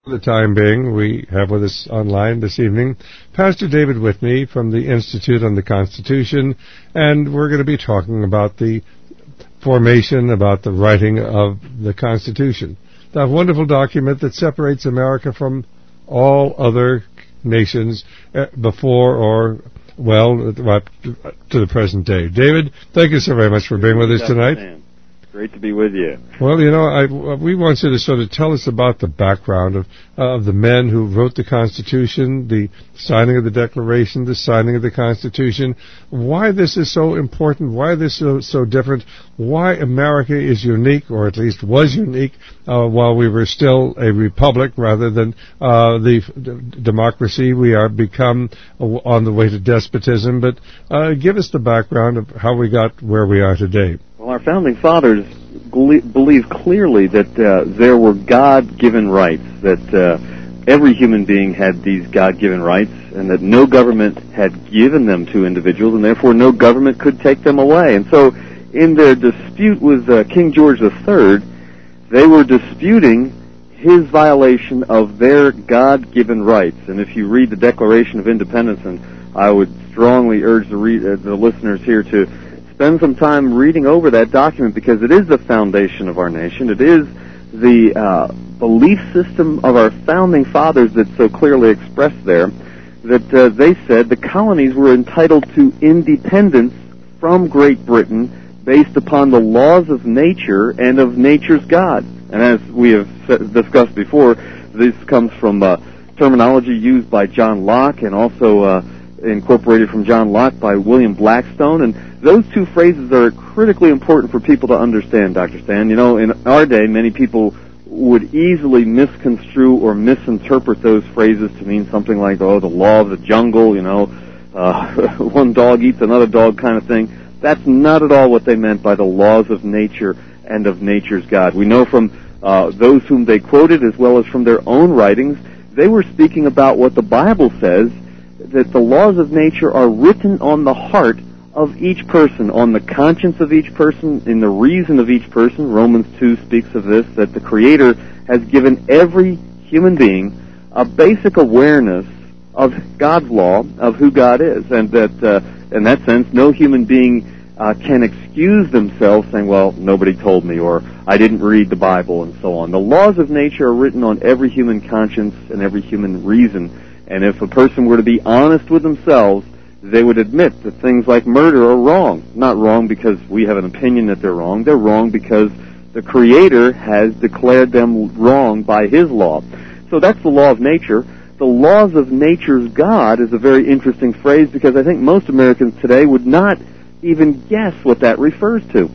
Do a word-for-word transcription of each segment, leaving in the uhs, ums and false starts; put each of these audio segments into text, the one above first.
For the time being, we have with us online this evening Pastor David Whitney from the Institute on the Constitution, and we're going to be talking about the formation, about the writing of the Constitution, that wonderful document that separates America from all other nations before or, well, to the present day. David, thank you so very much for being with us tonight. Great to be with you. Well, you know, I, we want you to sort of tell us about the background of uh, of the men who wrote the Constitution, the signing of the Declaration, the signing of the Constitution, why this is so important, why this is so, so different, why America is unique, or at least was unique, uh, while we were still a republic rather than uh, the d- democracy we are become uh, on the way to despotism. But uh, give us the background of how we got where we are today. Well, our founding fathers believed clearly that uh, there were God-given rights, that uh, every human being had these God-given rights, and that no government had given them to individuals, and therefore no government could take them away. And so in their dispute with uh, King George the Third, they were disputing his violation of their God-given rights. And if you read the Declaration of Independence, and I would strongly urge the, re- uh, the listeners here to spend some time reading over that document, because it is the foundation of our nation. It is the uh, belief system of our founding fathers that's so clearly expressed there, that uh, they said the colonies were entitled to independence from Great Britain based upon the laws of nature and of nature's God. And as we have discussed before, this comes from uh, terminology used by John Locke, and also uh, incorporated from John Locke by William Blackstone. And those two phrases are critically important for people to understand, Doctor Stan. You know, in our day, many people would easily misconstrue or misinterpret those phrases to mean something like, oh, the law of the jungle, you know, uh, one dog eats another dog kind of thing. That's not at all what they meant by the laws of nature and of nature's God. We know from uh, those whom they quoted, as well as from their own writings, they were speaking about what the Bible says, that the laws of nature are written on the heart of each person, on the conscience of each person, in the reason of each person. Romans two speaks of this, that the Creator has given every human being a basic awareness of God's law, of who God is, and that uh, in that sense, no human being uh, can excuse themselves saying, well, nobody told me, or I didn't read the Bible, and so on. The laws of nature are written on every human conscience and every human reason, and if a person were to be honest with themselves, they would admit that things like murder are wrong. Not wrong because we have an opinion that they're wrong. They're wrong because the Creator has declared them wrong by His law. So that's the law of nature. The laws of nature's God is a very interesting phrase, because I think most Americans today would not even guess what that refers to.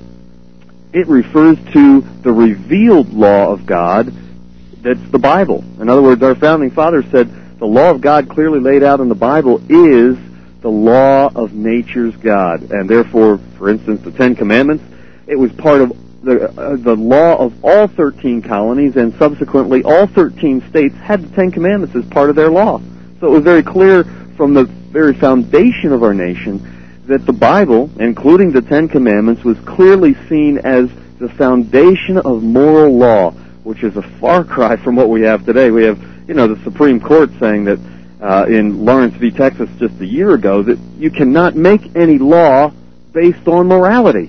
It refers to the revealed law of God that's the Bible. In other words, our founding fathers said the law of God clearly laid out in the Bible is the law of nature's God. And therefore, for instance, the Ten Commandments, it was part of the uh, the law of all thirteen colonies, and subsequently all thirteen states had the Ten Commandments as part of their law. So it was very clear from the very foundation of our nation that the Bible, including the Ten Commandments, was clearly seen as the foundation of moral law, which is a far cry from what we have today. We have, you know, the Supreme Court saying that Uh, in Lawrence v. Texas just a year ago, that you cannot make any law based on morality.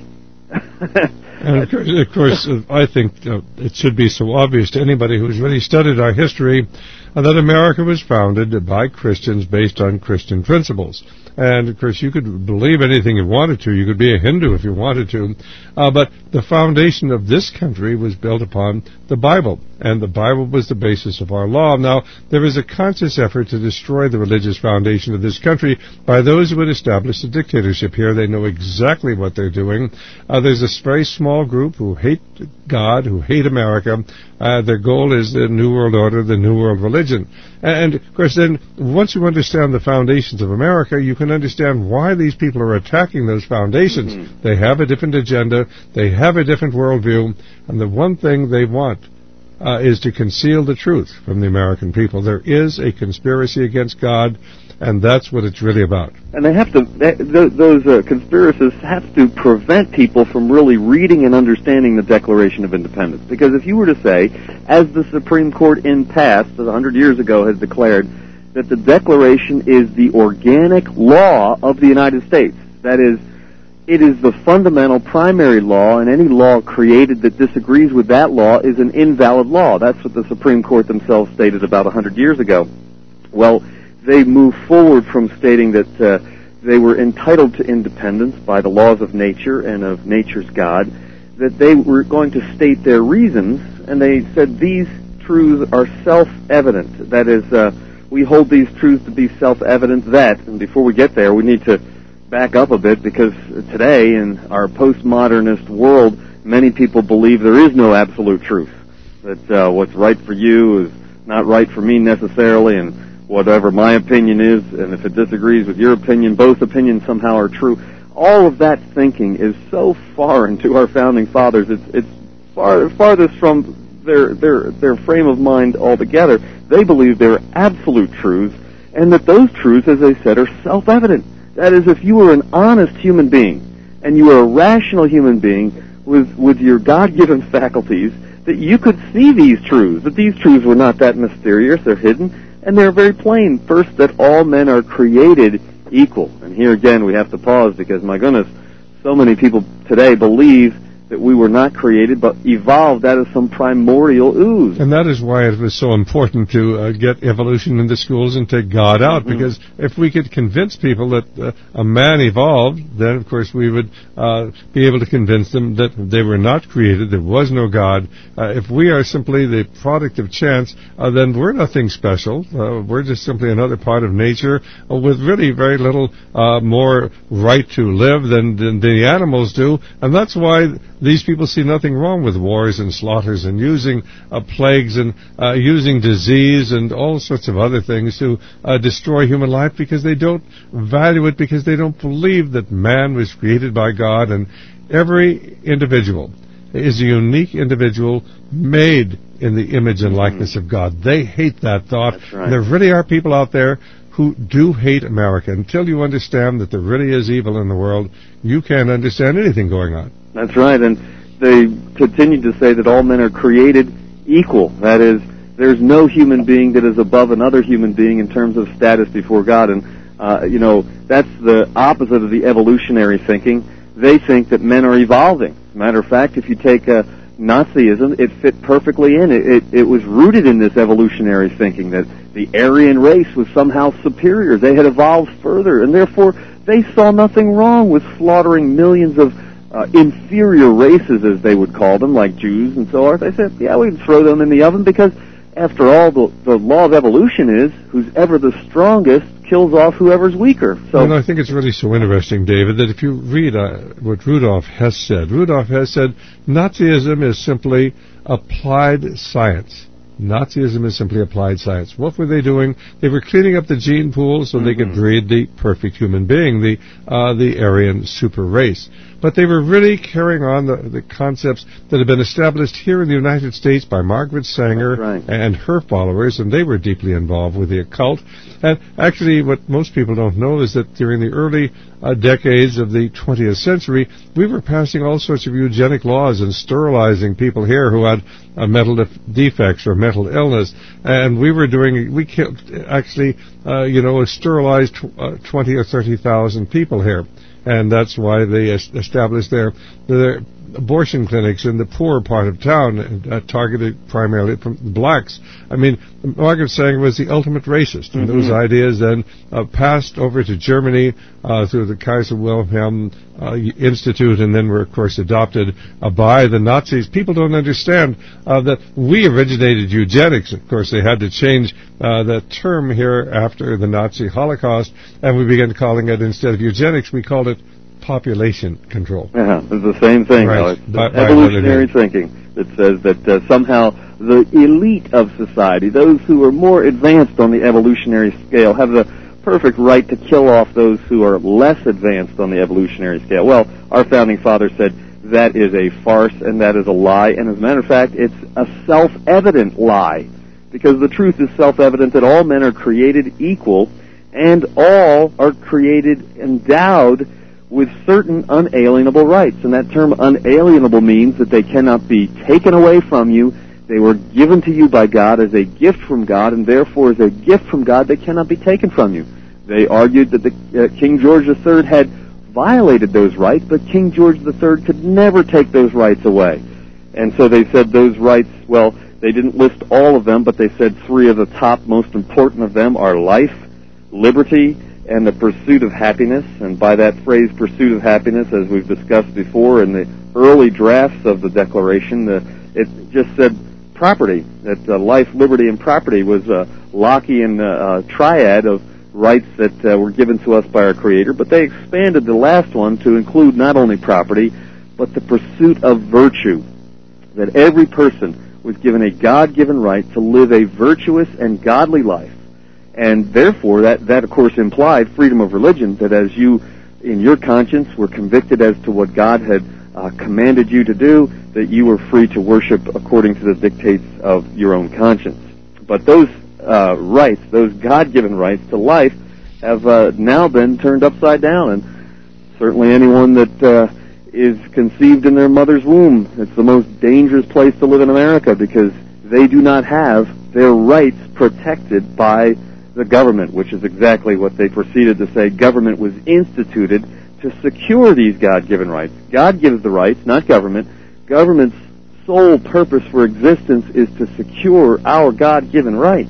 And of course, of course uh, I think uh, it should be so obvious to anybody who's really studied our history uh, that America was founded by Christians based on Christian principles. And, of course, you could believe anything you wanted to. You could be a Hindu if you wanted to. Uh, but the foundation of this country was built upon the Bible, and the Bible was the basis of our law. Now, there is a conscious effort to destroy the religious foundation of this country by those who would establish a dictatorship here. They know exactly what they're doing. Uh, there's a very small group who hate God, who hate America. Uh, their goal is the New World Order, the New World Religion. And, of course, then, once you understand the foundations of America, you can understand why these people are attacking those foundations. Mm-hmm. They have a different agenda. They have a different worldview. And the one thing they want uh, is to conceal the truth from the American people. There is a conspiracy against God, and that's what it's really about. And they have to, they, th- those uh, conspiracists have to prevent people from really reading and understanding the Declaration of Independence. Because if you were to say, as the Supreme Court in past, one hundred years ago, has declared, that the Declaration is the organic law of the United States, that is, it is the fundamental primary law, and any law created that disagrees with that law is an invalid law. That's what the Supreme Court themselves stated about one hundred years ago. Well, they moved forward from stating that uh, they were entitled to independence by the laws of nature and of nature's God, that they were going to state their reasons, and they said these truths are self-evident. That is, uh, we hold these truths to be self-evident that, and before we get there, we need to back up a bit, because today in our postmodernist world, many people believe there is no absolute truth, that uh, what's right for you is not right for me necessarily, and whatever my opinion is, and if it disagrees with your opinion, both opinions somehow are true. All of that thinking is so foreign to our founding fathers. It's it's far farthest from their their their frame of mind altogether. They believe they're absolute truths, and that those truths, as I said, are self-evident. That is, if you were an honest human being, and you were a rational human being with with your God-given faculties, that you could see these truths, that these truths were not that mysterious, they're hidden, and they're very plain. First, that all men are created equal. And here again we have to pause, because, my goodness, so many people today believe that we were not created but evolved out of some primordial ooze. And that is why it was so important to uh, get evolution into schools and take God out, mm-hmm. because if we could convince people that uh, a man evolved, then of course we would uh, be able to convince them that they were not created, there was no God. Uh, if we are simply the product of chance, uh, then we're nothing special. Uh, we're just simply another part of nature uh, with really very little uh, more right to live than, than the animals do, and that's why these people see nothing wrong with wars and slaughters and using uh, plagues and uh, using disease and all sorts of other things to uh, destroy human life, because they don't value it, because they don't believe that man was created by God, and every individual is a unique individual made in the image and likeness of God. They hate that thought. That's right. There really are people out there who do hate America. Until you understand that there really is evil in the world, you can't understand anything going on. That's right, and they continue to say that all men are created equal. That is, there's no human being that is above another human being in terms of status before God, and, uh, you know, that's the opposite of the evolutionary thinking. They think that men are evolving. As a matter of fact, if you take uh, Nazism, it fit perfectly in. It, it, it was rooted in this evolutionary thinking that the Aryan race was somehow superior. They had evolved further, and therefore they saw nothing wrong with slaughtering millions of Uh, inferior races, as they would call them, like Jews and so on. They said, yeah, we'd throw them in the oven, because, after all, the, the law of evolution is, who's ever the strongest kills off whoever's weaker. So, and I think it's really so interesting, David, that if you read uh, what Rudolf Hess said, Rudolf Hess said, Nazism is simply applied science. Nazism is simply applied science. What were they doing? They were cleaning up the gene pool so mm-hmm. they could breed the perfect human being, the uh, the Aryan super race. But they were really carrying on the, the concepts that had been established here in the United States by Margaret Sanger right. and her followers, and they were deeply involved with the occult. And actually, what most people don't know is that during the early uh, decades of the twentieth century, we were passing all sorts of eugenic laws and sterilizing people here who had uh, mental def- defects or mental illness, and we were doing, we killed, actually, uh, you know, sterilized tw- uh, twenty or thirty thousand people here. And that's why they established their, their abortion clinics in the poorer part of town, uh, targeted primarily from blacks. I mean, Margaret Sanger was the ultimate racist, and mm-hmm. those ideas then uh, passed over to Germany uh, through the Kaiser Wilhelm uh, Institute, and then were, of course, adopted uh, by the Nazis. People don't understand uh, that we originated eugenics. Of course, they had to change uh, the term here after the Nazi Holocaust, and we began calling it, instead of eugenics, we called it population control. Yeah, it's the same thing, right. Alex. By, by evolutionary thinking that says that uh, somehow the elite of society, those who are more advanced on the evolutionary scale, have the perfect right to kill off those who are less advanced on the evolutionary scale. Well, our founding fathers said that is a farce and that is a lie. And as a matter of fact, it's a self-evident lie, because the truth is self-evident that all men are created equal and all are created endowed with certain unalienable rights. And that term unalienable means that they cannot be taken away from you. They were given to you by God as a gift from God, and therefore as a gift from God they cannot be taken from you. They argued that the, uh, King George the Third had violated those rights, but King George the Third could never take those rights away. And so they said those rights, well, they didn't list all of them, but they said three of the top most important of them are life, liberty, and the pursuit of happiness. And by that phrase, pursuit of happiness, as we've discussed before in the early drafts of the Declaration, the, it just said property, that uh, life, liberty, and property was a Lockean uh, uh, triad of rights that uh, were given to us by our Creator, but they expanded the last one to include not only property, but the pursuit of virtue, that every person was given a God-given right to live a virtuous and godly life. And therefore, that, that of course implied freedom of religion, that as you, in your conscience, were convicted as to what God had uh, commanded you to do, that you were free to worship according to the dictates of your own conscience. But those uh, rights, those God-given rights to life, have uh, now been turned upside down. And certainly anyone that uh, is conceived in their mother's womb, it's the most dangerous place to live in America, because they do not have their rights protected by the government, which is exactly what they proceeded to say. Government was instituted to secure these God-given rights. God gives the rights, not government. Government's sole purpose for existence is to secure our God-given rights.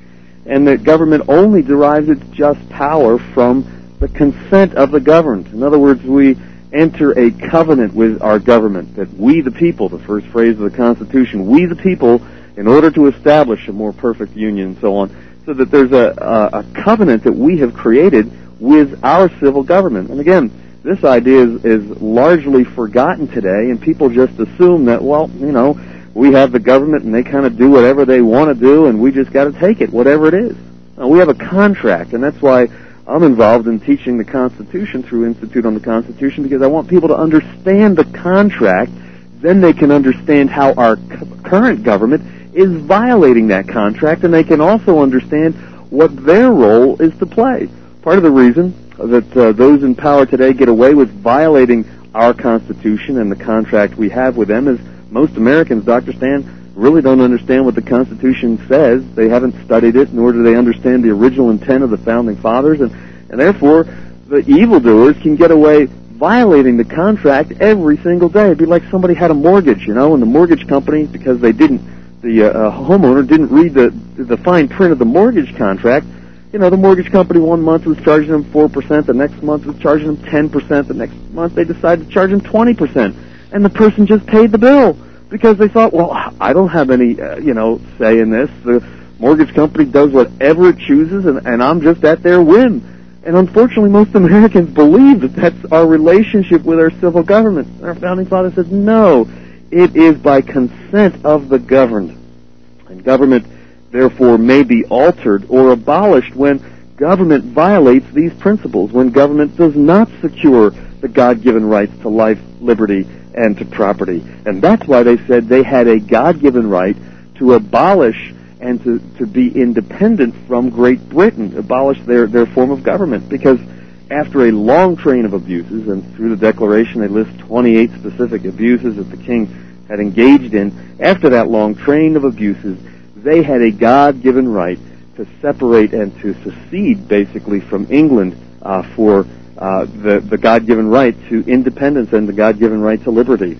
And the government only derives its just power from the consent of the governed. In other words, we enter a covenant with our government, that we the people, the first phrase of the Constitution, we the people, in order to establish a more perfect union and so on, so that there's a, a, a covenant that we have created with our civil government. And again, this idea is, is largely forgotten today, and people just assume that, well, you know, we have the government and they kind of do whatever they want to do, and we just got to take it, whatever it is. Now, we have a contract, and that's why I'm involved in teaching the Constitution through Institute on the Constitution, because I want people to understand the contract. Then they can understand how our c- current government is violating that contract, and they can also understand what their role is to play. Part of the reason that uh, those in power today get away with violating our Constitution and the contract we have with them is most Americans, Doctor Stan, really don't understand what the Constitution says. They haven't studied it, nor do they understand the original intent of the Founding Fathers, and, and therefore the evildoers can get away violating the contract every single day. It'd be like somebody had a mortgage, you know, and the mortgage company, because they didn't, the uh, homeowner didn't read the the fine print of the mortgage contract. You know, the mortgage company one month was charging them four percent, the next month was charging them ten percent, the next month they decided to charge them twenty percent, and the person just paid the bill because they thought, well, I don't have any, uh, you know, say in this. The mortgage company does whatever it chooses, and, and I'm just at their whim. And unfortunately, most Americans believe that that's our relationship with our civil government. And our Founding Father says, no, it is by consent of the governed. And government, therefore, may be altered or abolished when government violates these principles, when government does not secure the God-given rights to life, liberty, and to property. And that's why they said they had a God-given right to abolish and to, to be independent from Great Britain, abolish their, their form of government, because after a long train of abuses, and through the Declaration they list twenty-eight specific abuses that the king had engaged in, after that long train of abuses, they had a God-given right to separate and to secede, basically, from England uh, for uh, the, the God-given right to independence and the God-given right to liberty.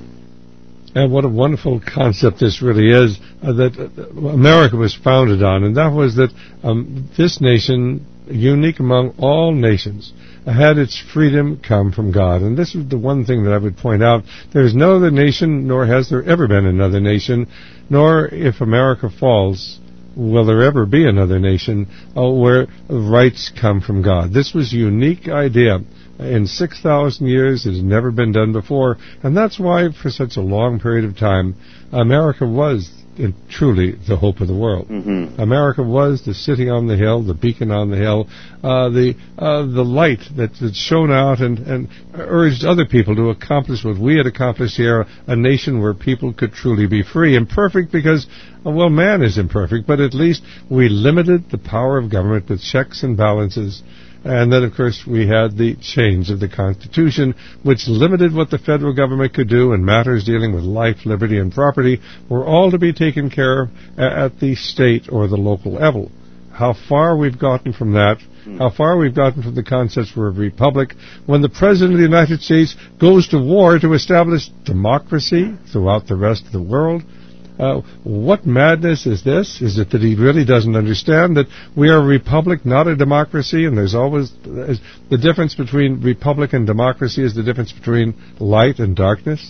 And what a wonderful concept this really is, uh, that uh, America was founded on, and that was that um, this nation, unique among all nations, had its freedom come from God. And this is the one thing that I would point out. There is no other nation, nor has there ever been another nation, nor, if America falls, will there ever be another nation uh, where rights come from God. This was a unique idea. In six thousand years, it has never been done before, and that's why, for such a long period of time, America was uh, truly the hope of the world. Mm-hmm. America was the city on the hill, the beacon on the hill, uh, the uh, the light that, that shone out and, and urged other people to accomplish what we had accomplished here, a nation where people could truly be free. Imperfect because, uh, well, man is imperfect, but at least we limited the power of government with checks and balances. And then, of course, we had the change of the Constitution, which limited what the federal government could do in matters dealing with life, liberty, and property, were all to be taken care of at the state or the local level. How far we've gotten from that, how far we've gotten from the concepts for a republic, when the President of the United States goes to war to establish democracy throughout the rest of the world. Uh, what madness is this? Is it that he really doesn't understand that we are a republic, not a democracy, and there's always uh, the difference between republic and democracy is the difference between light and darkness?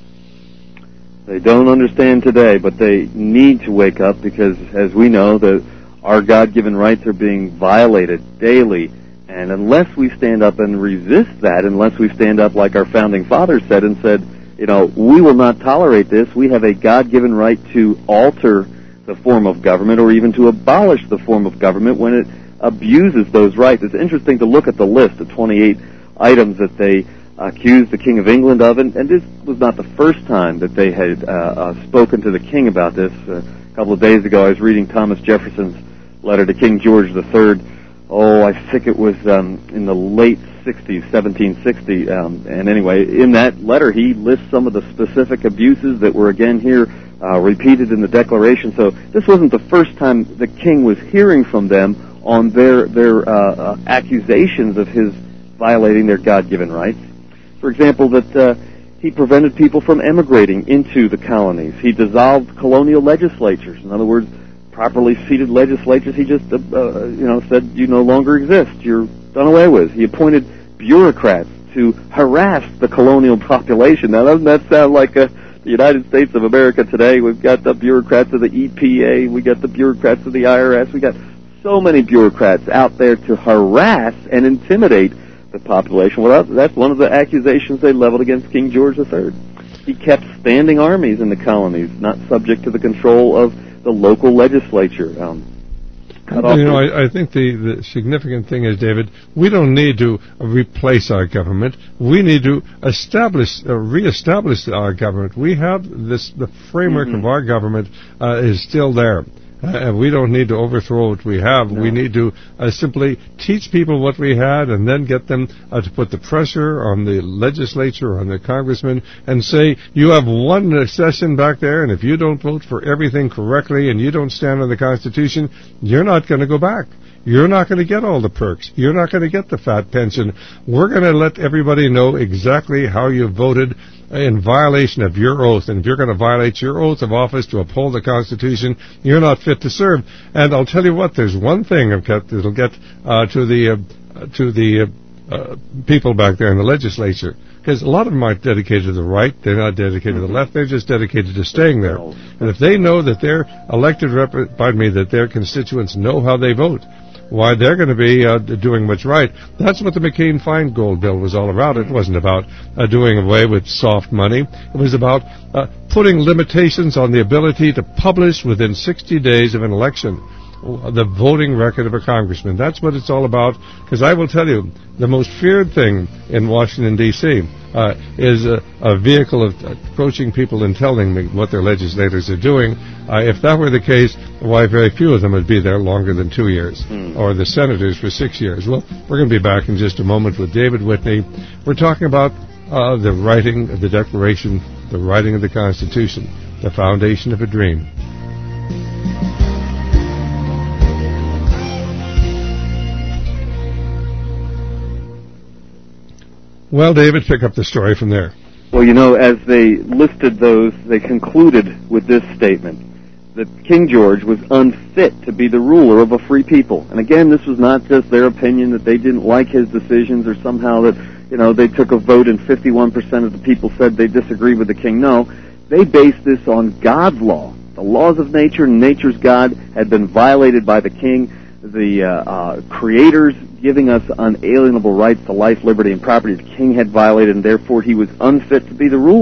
They don't understand today, but they need to wake up because, as we know, that our God-given rights are being violated daily. And unless we stand up and resist that, unless we stand up like our founding fathers said and said, you know, we will not tolerate this. We have a God-given right to alter the form of government or even to abolish the form of government when it abuses those rights. It's interesting to look at the list of twenty-eight items that they accused the King of England of, and, and this was not the first time that they had uh, uh, spoken to the King about this. Uh, a couple of days ago, I was reading Thomas Jefferson's letter to King George the Third. Oh, I think it was um, in the late sixties, seventeen sixty, um, and anyway, in that letter he lists some of the specific abuses that were again here uh, repeated in the Declaration. So this wasn't the first time the king was hearing from them on their their uh, uh, accusations of his violating their God-given rights. For example, that uh, he prevented people from emigrating into the colonies. He dissolved colonial legislatures. In other words, properly seated legislatures, he just uh, uh, you know said you no longer exist. You're done away with. He appointed bureaucrats to harass the colonial population. Now, doesn't that sound like uh, the United States of America today? We've got the bureaucrats of the E P A. We got the bureaucrats of the I R S. We got so many bureaucrats out there to harass and intimidate the population. Well, that's one of the accusations they leveled against King George the Third. He kept standing armies in the colonies, not subject to the control of the local legislature. Um, You know, I, I think the, the significant thing is, David, we don't need to replace our government. We need to establish, uh, reestablish our government. We have this, the framework mm-hmm. of our government uh, is still there. Uh, we don't need to overthrow what we have. No. We need to uh, simply teach people what we had and then get them uh, to put the pressure on the legislature, on the congressmen, and say, you have one session back there, and if you don't vote for everything correctly and you don't stand on the Constitution, you're not going to go back. You're not going to get all the perks. You're not going to get the fat pension. We're going to let everybody know exactly how you voted in violation of your oath. And if you're going to violate your oath of office to uphold the Constitution, you're not fit to serve. And I'll tell you what, there's one thing that'll get uh, to the uh, to the uh, uh, people back there in the legislature. Because a lot of them aren't dedicated to the right, they're not dedicated to the left, they're just dedicated to staying there. And if they know that their elected rep, pardon me, that their constituents know how they vote, why, they're going to be uh, doing what's right. That's what the McCain-Feingold bill was all about. It wasn't about uh, doing away with soft money. It was about uh, putting limitations on the ability to publish within sixty days of an election the voting record of a congressman. That's what it's all about, because I will tell you, the most feared thing in Washington, D C uh, is a, a vehicle of approaching people and telling them what their legislators are doing. Uh, if that were the case, why, very few of them would be there longer than two years, mm. or the senators for six years. Well, we're going to be back in just a moment with David Whitney. We're talking about uh, the writing of the Declaration, the writing of the Constitution, the foundation of a dream. Well, David, pick up the story from there. Well, you know, as they listed those, they concluded with this statement, that King George was unfit to be the ruler of a free people. And again, this was not just their opinion that they didn't like his decisions or somehow that, you know, they took a vote and fifty-one percent of the people said they disagreed with the king. No, they based this on God's law. The laws of nature, nature's God, had been violated by the king. The uh, uh, creators giving us unalienable rights to life, liberty, and property, the king had violated, and therefore he was unfit to be the ruler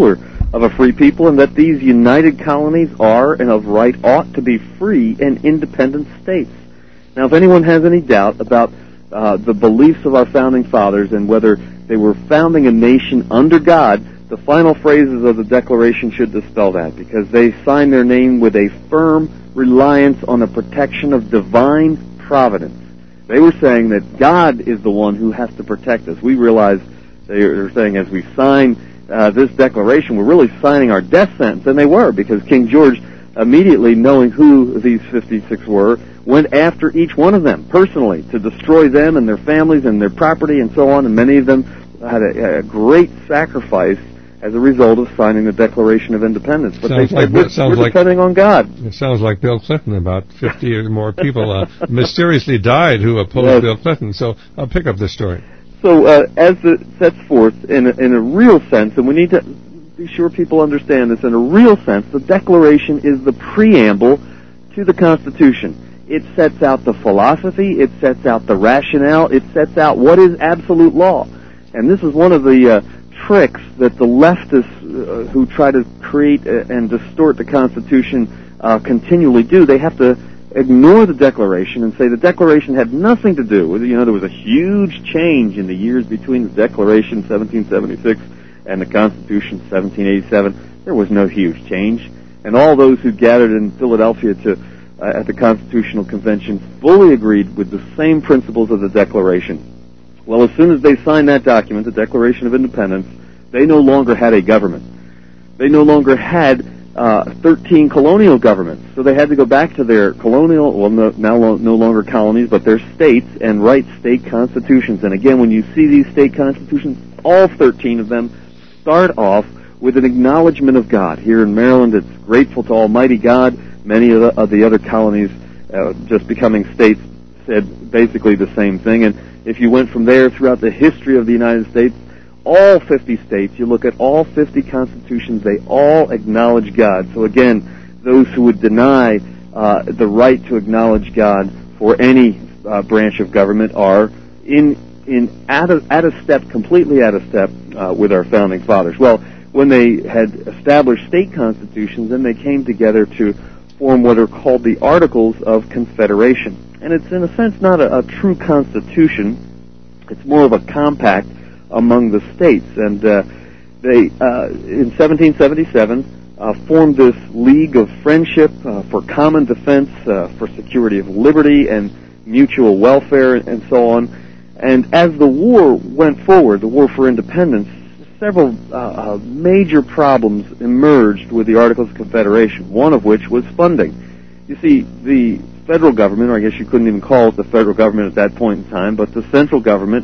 of a free people, and that these united colonies are and of right ought to be free and independent states. Now, if anyone has any doubt about uh, the beliefs of our founding fathers and whether they were founding a nation under God, the final phrases of the Declaration should dispel that, because they signed their name with a firm reliance on the protection of divine providence. They were saying that God is the one who has to protect us. We realize they are saying as we sign uh, this declaration, we're really signing our death sentence, and they were, because King George, immediately knowing who these fifty-six were, went after each one of them personally to destroy them and their families and their property and so on, and many of them had a, a great sacrifice as a result of signing the Declaration of Independence. But sounds they like, said, we're, sounds we're like, depending on God. It sounds like Bill Clinton. About fifty or more people uh, mysteriously died who opposed yes. Bill Clinton. So I'll pick up this story. So uh, as it sets forth in a, in a real sense, and we need to be sure people understand this, in a real sense, the Declaration is the preamble to the Constitution. It sets out the philosophy, it sets out the rationale, it sets out what is absolute law. And this is one of the uh, tricks that the leftists uh, who try to create uh, and distort the Constitution uh, continually do. They have to ignore the Declaration and say the Declaration had nothing to do with it. You know, there was a huge change in the years between the Declaration, seventeen seventy-six, and the Constitution, seventeen eighty-seven. There was no huge change. And all those who gathered in Philadelphia to uh, at the Constitutional Convention fully agreed with the same principles of the Declaration. Well, as soon as they signed that document, the Declaration of Independence, they no longer had a government. They no longer had uh, thirteen colonial governments. So they had to go back to their colonial, well, no, now no longer colonies, but their states, and write state constitutions. And again, when you see these state constitutions, all thirteen of them start off with an acknowledgement of God. Here in Maryland, it's grateful to Almighty God. Many of the, of the other colonies, uh, just becoming states, said basically the same thing. And if you went from there throughout the history of the United States, all fifty states, you look at all fifty constitutions, they all acknowledge God. So again, those who would deny uh, the right to acknowledge God for any uh, branch of government are in in out of, out of step, completely out of step uh, with our founding fathers. Well, when they had established state constitutions, then they came together to form what are called the Articles of Confederation. And it's in a sense not a, a true constitution. It's more of a compact among the states. And uh, they, uh, in seventeen seventy-seven, uh, formed this League of Friendship uh, for common defense, uh, for security of liberty and mutual welfare, and so on. And as the war went forward, the war for independence, several uh, uh, major problems emerged with the Articles of Confederation, one of which was funding. You see, the federal government, or I guess you couldn't even call it the federal government at that point in time, but the central government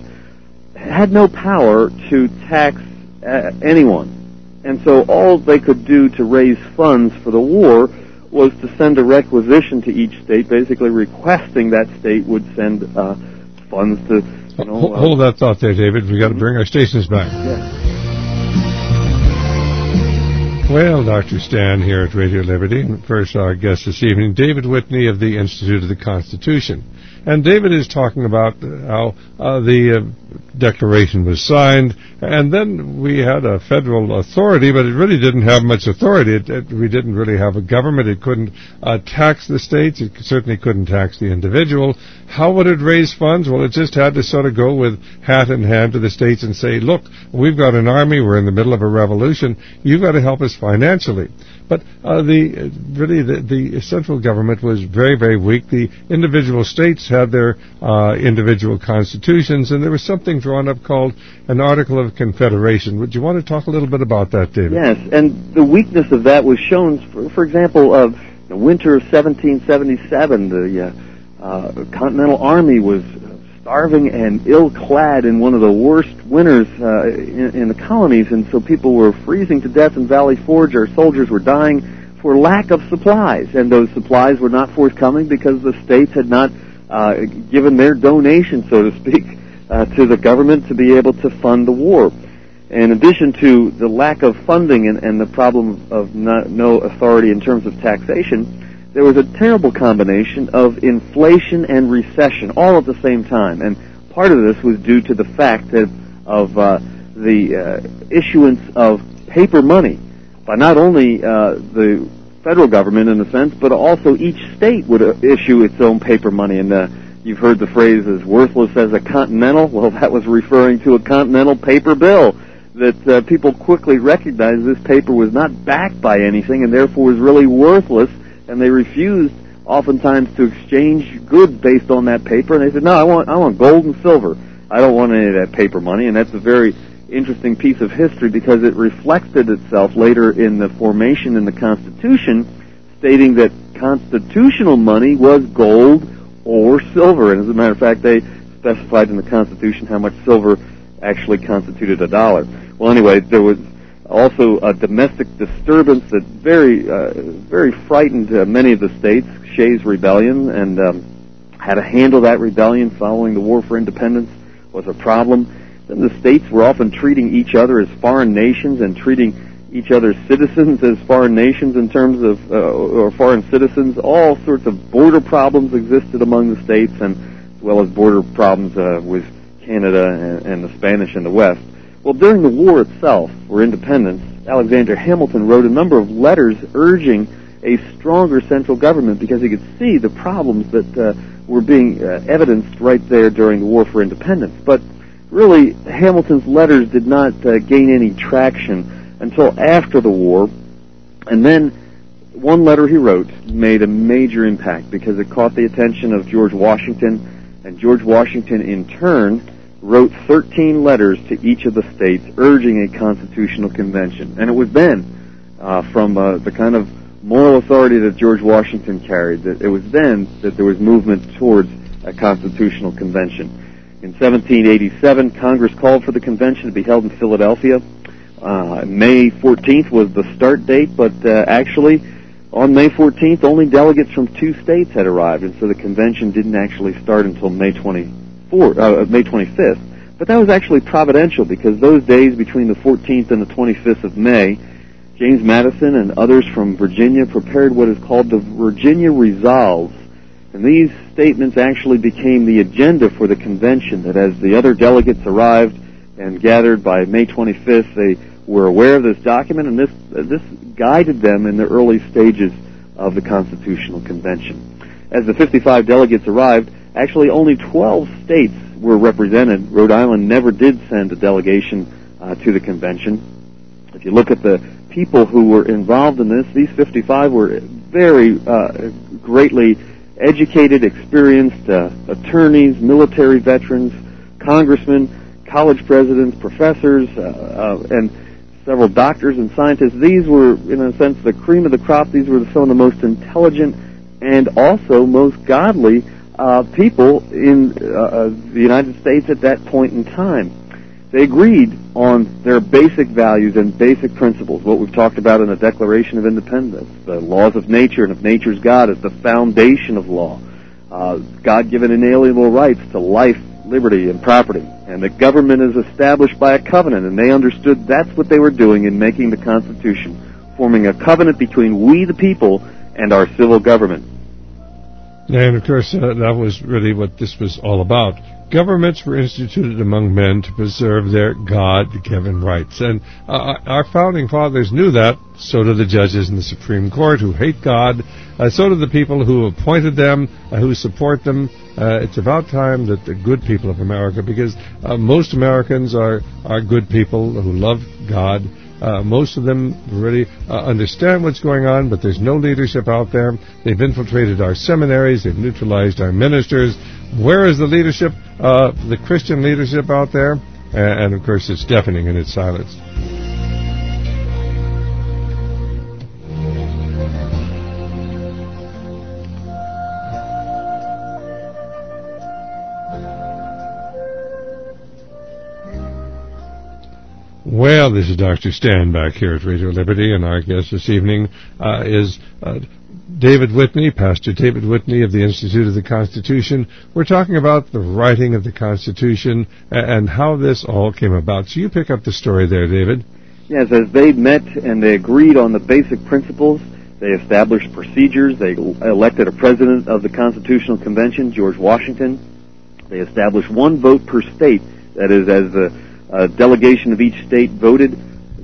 had no power to tax uh, anyone. And so all they could do to raise funds for the war was to send a requisition to each state, basically requesting that state would send uh, funds to, you know... Uh, Hold that thought there, David. We've got to bring our stations back. Yes. Well, Doctor Stan here at Radio Liberty. First, our guest this evening, David Whitney of the Institute of the Constitution. And David is talking about how uh, the uh, Declaration was signed, and then we had a federal authority, but it really didn't have much authority. It, it, we didn't really have a government. It couldn't uh, tax the states. It certainly couldn't tax the individual. How would it raise funds? Well, it just had to sort of go with hat in hand to the states and say, look, we've got an army. We're in the middle of a revolution. You've got to help us financially. But uh, the really the, the central government was very, very weak. The individual states had their uh, individual constitutions, and there was something drawn up called an Article of Confederation. Would you want to talk a little bit about that, David? Yes, and the weakness of that was shown, for, for example, of the winter of seventeen seventy-seven. The uh, uh, Continental Army was starving and ill-clad in one of the worst winters uh, in, in the colonies, and so people were freezing to death in Valley Forge. Our soldiers were dying for lack of supplies, and those supplies were not forthcoming because the states had not uh, given their donation, so to speak, uh, to the government to be able to fund the war. In addition to the lack of funding and, and the problem of not, no authority in terms of taxation, there was a terrible combination of inflation and recession all at the same time. And part of this was due to the fact that of uh, the uh, issuance of paper money. by not only uh, the federal government in a sense, but also each state would uh, issue its own paper money. And uh, you've heard the phrase as worthless as a continental. Well, that was referring to a continental paper bill that uh, people quickly recognized this paper was not backed by anything and therefore was really worthless, and they refused oftentimes to exchange goods based on that paper. And they said, no, I want I want gold and silver. I don't want any of that paper money. And that's a very interesting piece of history because it reflected itself later in the formation in the Constitution, stating that constitutional money was gold or silver. And as a matter of fact, they specified in the Constitution how much silver actually constituted a dollar. Well, anyway, there was also a domestic disturbance that very, uh, very frightened uh, many of the states. Shays' Rebellion, and um, how to handle that rebellion following the War for Independence was a problem. Then the states were often treating each other as foreign nations and treating each other's citizens as foreign nations in terms of, uh, or foreign citizens. All sorts of border problems existed among the states, and as well as border problems uh, with Canada and, and the Spanish in the West. Well, during the war itself, for independence, Alexander Hamilton wrote a number of letters urging a stronger central government because he could see the problems that uh, were being uh, evidenced right there during the War for Independence. But really, Hamilton's letters did not uh, gain any traction until after the war. And then one letter he wrote made a major impact because it caught the attention of George Washington, and George Washington in turn wrote thirteen letters to each of the states urging a constitutional convention. And it was then, uh, from uh, the kind of moral authority that George Washington carried, that it was then that there was movement towards a constitutional convention. In seventeen eighty-seven, Congress called for the convention to be held in Philadelphia. Uh, May fourteenth was the start date, but uh, actually on May fourteenth, only delegates from two states had arrived, and so the convention didn't actually start until May twenty-fourth, uh, May twenty-fifth. But that was actually providential because those days between the fourteenth and the twenty-fifth of May, James Madison and others from Virginia prepared what is called the Virginia Resolves. And these statements actually became the agenda for the convention, that as the other delegates arrived and gathered by May twenty-fifth, they were aware of this document, and this, uh, this guided them in the early stages of the Constitutional Convention. As the fifty-five delegates arrived, actually only twelve states were represented. Rhode Island never did send a delegation uh, to the convention. If you look at the people who were involved in this, these fifty-five were very uh, greatly educated, experienced uh, attorneys, military veterans, congressmen, college presidents, professors, uh, uh, and several doctors and scientists. These were, in a sense, the cream of the crop. These were some of the most intelligent and also most godly uh, people in uh, the United States at that point in time. They agreed on their basic values and basic principles, what we've talked about in the Declaration of Independence. The laws of nature and of nature's God is the foundation of law. Uh, God-given inalienable rights to life, liberty, and property. And the government is established by a covenant, and they understood that's what they were doing in making the Constitution, forming a covenant between we the people and our civil government. And, of course, uh, that was really what this was all about. Governments were instituted among men to preserve their God-given rights. And uh, our founding fathers knew that. So do the judges in the Supreme Court who hate God. Uh, so do the people who appointed them, uh, who support them. Uh, it's about time that the good people of America, because uh, most Americans are, are good people who love God. Uh, most of them really uh, understand what's going on, but there's no leadership out there. They've infiltrated our seminaries. They've neutralized our ministers. Where is the leadership, uh, the Christian leadership out there? And, and, of course, it's deafening in its silence. Well, this is Doctor Stan back here at Radio Liberty, and our guest this evening uh, is uh, David Whitney, Pastor David Whitney of the Institute of the Constitution. We're talking about the writing of the Constitution and how this all came about. So you pick up the story there, David. Yes, as they met and they agreed on the basic principles, they established procedures. They elected a president of the Constitutional Convention, George Washington. They established one vote per state, that is, as the Uh, delegation of each state voted,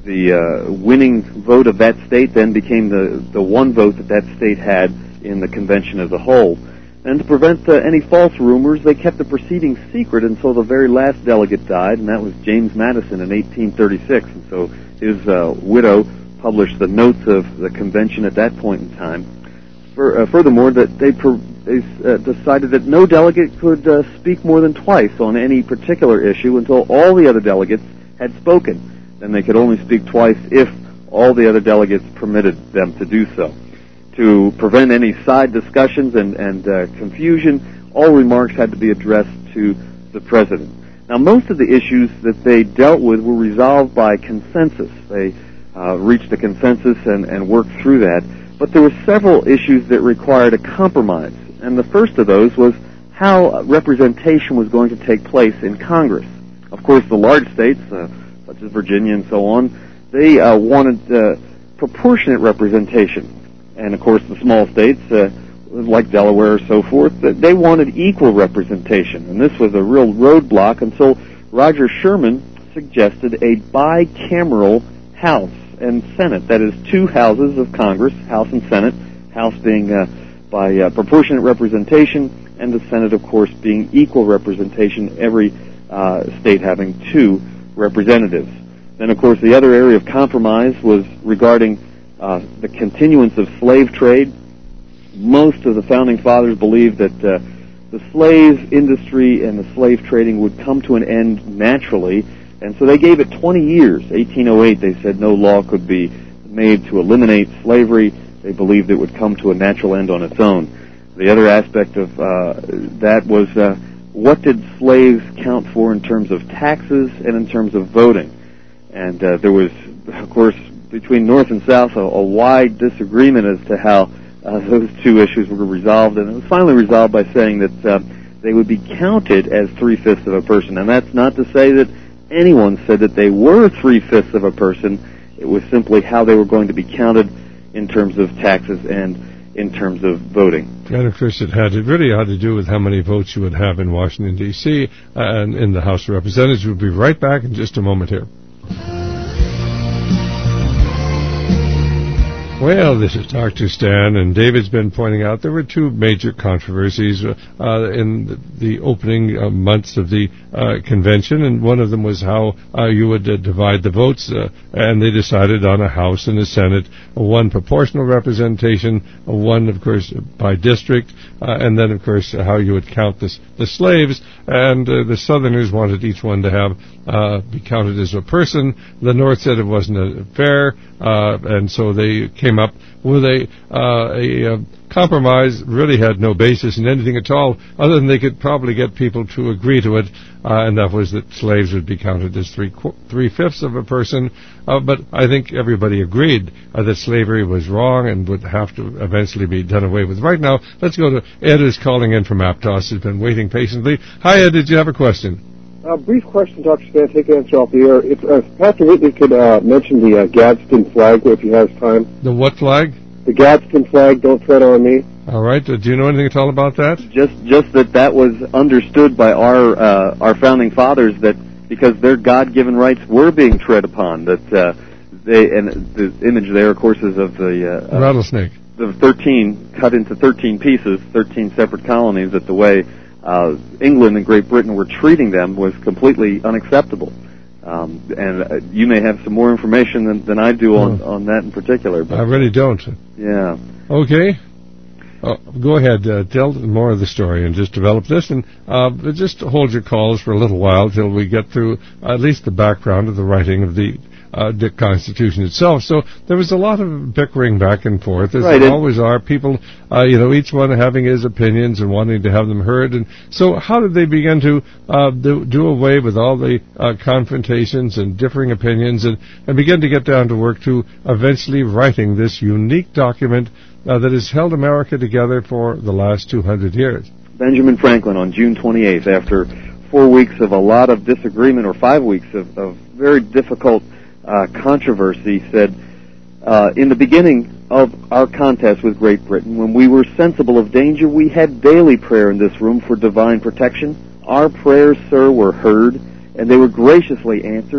the uh, winning vote of that state then became the, the one vote that that state had in the convention as a whole. And to prevent uh, any false rumors, they kept the proceedings secret until the very last delegate died, and that was James Madison in eighteen thirty-six. And so his uh, widow published the notes of the convention at that point in time. For, uh, furthermore, that they, pro- they uh, decided that no delegate could uh, speak more than twice on any particular issue until all the other delegates had spoken. Then they could only speak twice if all the other delegates permitted them to do so. To prevent any side discussions and, and uh, confusion, all remarks had to be addressed to the president. Now, most of the issues that they dealt with were resolved by consensus. They uh, reached a consensus and, and worked through that. But there were several issues that required a compromise. And the first of those was how representation was going to take place in Congress. Of course, the large states, uh, such as Virginia and so on, they uh, wanted uh, proportionate representation. And, of course, the small states, uh, like Delaware or so forth, they wanted equal representation. And this was a real roadblock until Roger Sherman suggested a bicameral House and Senate. That is, two houses of Congress, House and Senate, House being uh, by uh, proportionate representation, and the Senate, of course, being equal representation, every uh, state having two representatives. Then, of course, the other area of compromise was regarding Uh, the continuance of slave trade. Most of the Founding Fathers believed that uh, the slave industry and the slave trading would come to an end naturally, and so they gave it twenty years. eighteen oh eight, they said no law could be made to eliminate slavery. They believed it would come to a natural end on its own. The other aspect of uh, that was uh, what did slaves count for in terms of taxes and in terms of voting? And uh, there was, of course, between North and South, a, a wide disagreement as to how uh, those two issues were resolved, and it was finally resolved by saying that uh, they would be counted as three-fifths of a person. And that's not to say that anyone said that they were three-fifths of a person. It was simply how they were going to be counted in terms of taxes and in terms of voting. And, of course, it had it really had to do with how many votes you would have in Washington, D C, uh, and in the House of Representatives. We'll be right back in just a moment here. Well, this is Doctor Stan, and David's been pointing out there were two major controversies uh, uh, in the, the opening uh, months of the uh, convention, and one of them was how uh, you would uh, divide the votes, uh, and they decided on a House and a Senate, one proportional representation, one, of course, by district, uh, and then, of course, how you would count the, the slaves, and uh, the Southerners wanted each one to have uh, be counted as a person. The North said it wasn't uh, fair, uh, and so they came up with a, uh, a uh, compromise, really had no basis in anything at all, other than they could probably get people to agree to it, uh, and that was that slaves would be counted as three, three-fifths of a person. Uh, but I think everybody agreed uh, that slavery was wrong and would have to eventually be done away with. Right now, let's go to Ed, who's calling in from Aptos. He's been waiting patiently. Hi, Ed, did you have a question? A uh, brief question, Doctor Stan, take an answer off the air. If uh, Pastor Whitley could uh, mention the uh, Gadsden flag, if he has time. The what flag? The Gadsden flag, Don't Tread on Me. All right. Uh, do you know anything at all about that? Just just that that was understood by our uh, our founding fathers, that because their God-given rights were being tread upon, that uh, they, and the image there, of course, is of the... Uh, rattlesnake. The thirteen, cut into thirteen pieces, thirteen separate colonies, that the way Uh, England and Great Britain were treating them was completely unacceptable. Um, and uh, you may have some more information than, than I do on, oh. on that in particular. But, I really don't. Yeah. Okay. Uh, go ahead. Uh, tell more of the story and just develop this. And uh, just hold your calls for a little while till we get through at least the background of the writing of the Uh, the Constitution itself. So there was a lot of bickering back and forth, as right, there always are. People, uh, you know, each one having his opinions and wanting to have them heard. And so how did they begin to uh, do, do away with all the uh, confrontations and differing opinions and, and begin to get down to work to eventually writing this unique document uh, that has held America together for the last two hundred years? Benjamin Franklin on June twenty-eighth, after four weeks of a lot of disagreement, or five weeks of, of very difficult Uh, controversy, said, uh, in the beginning of our contest with Great Britain, when we were sensible of danger, we had daily prayer in this room for divine protection. Our prayers, sir, were heard, and they were graciously answered.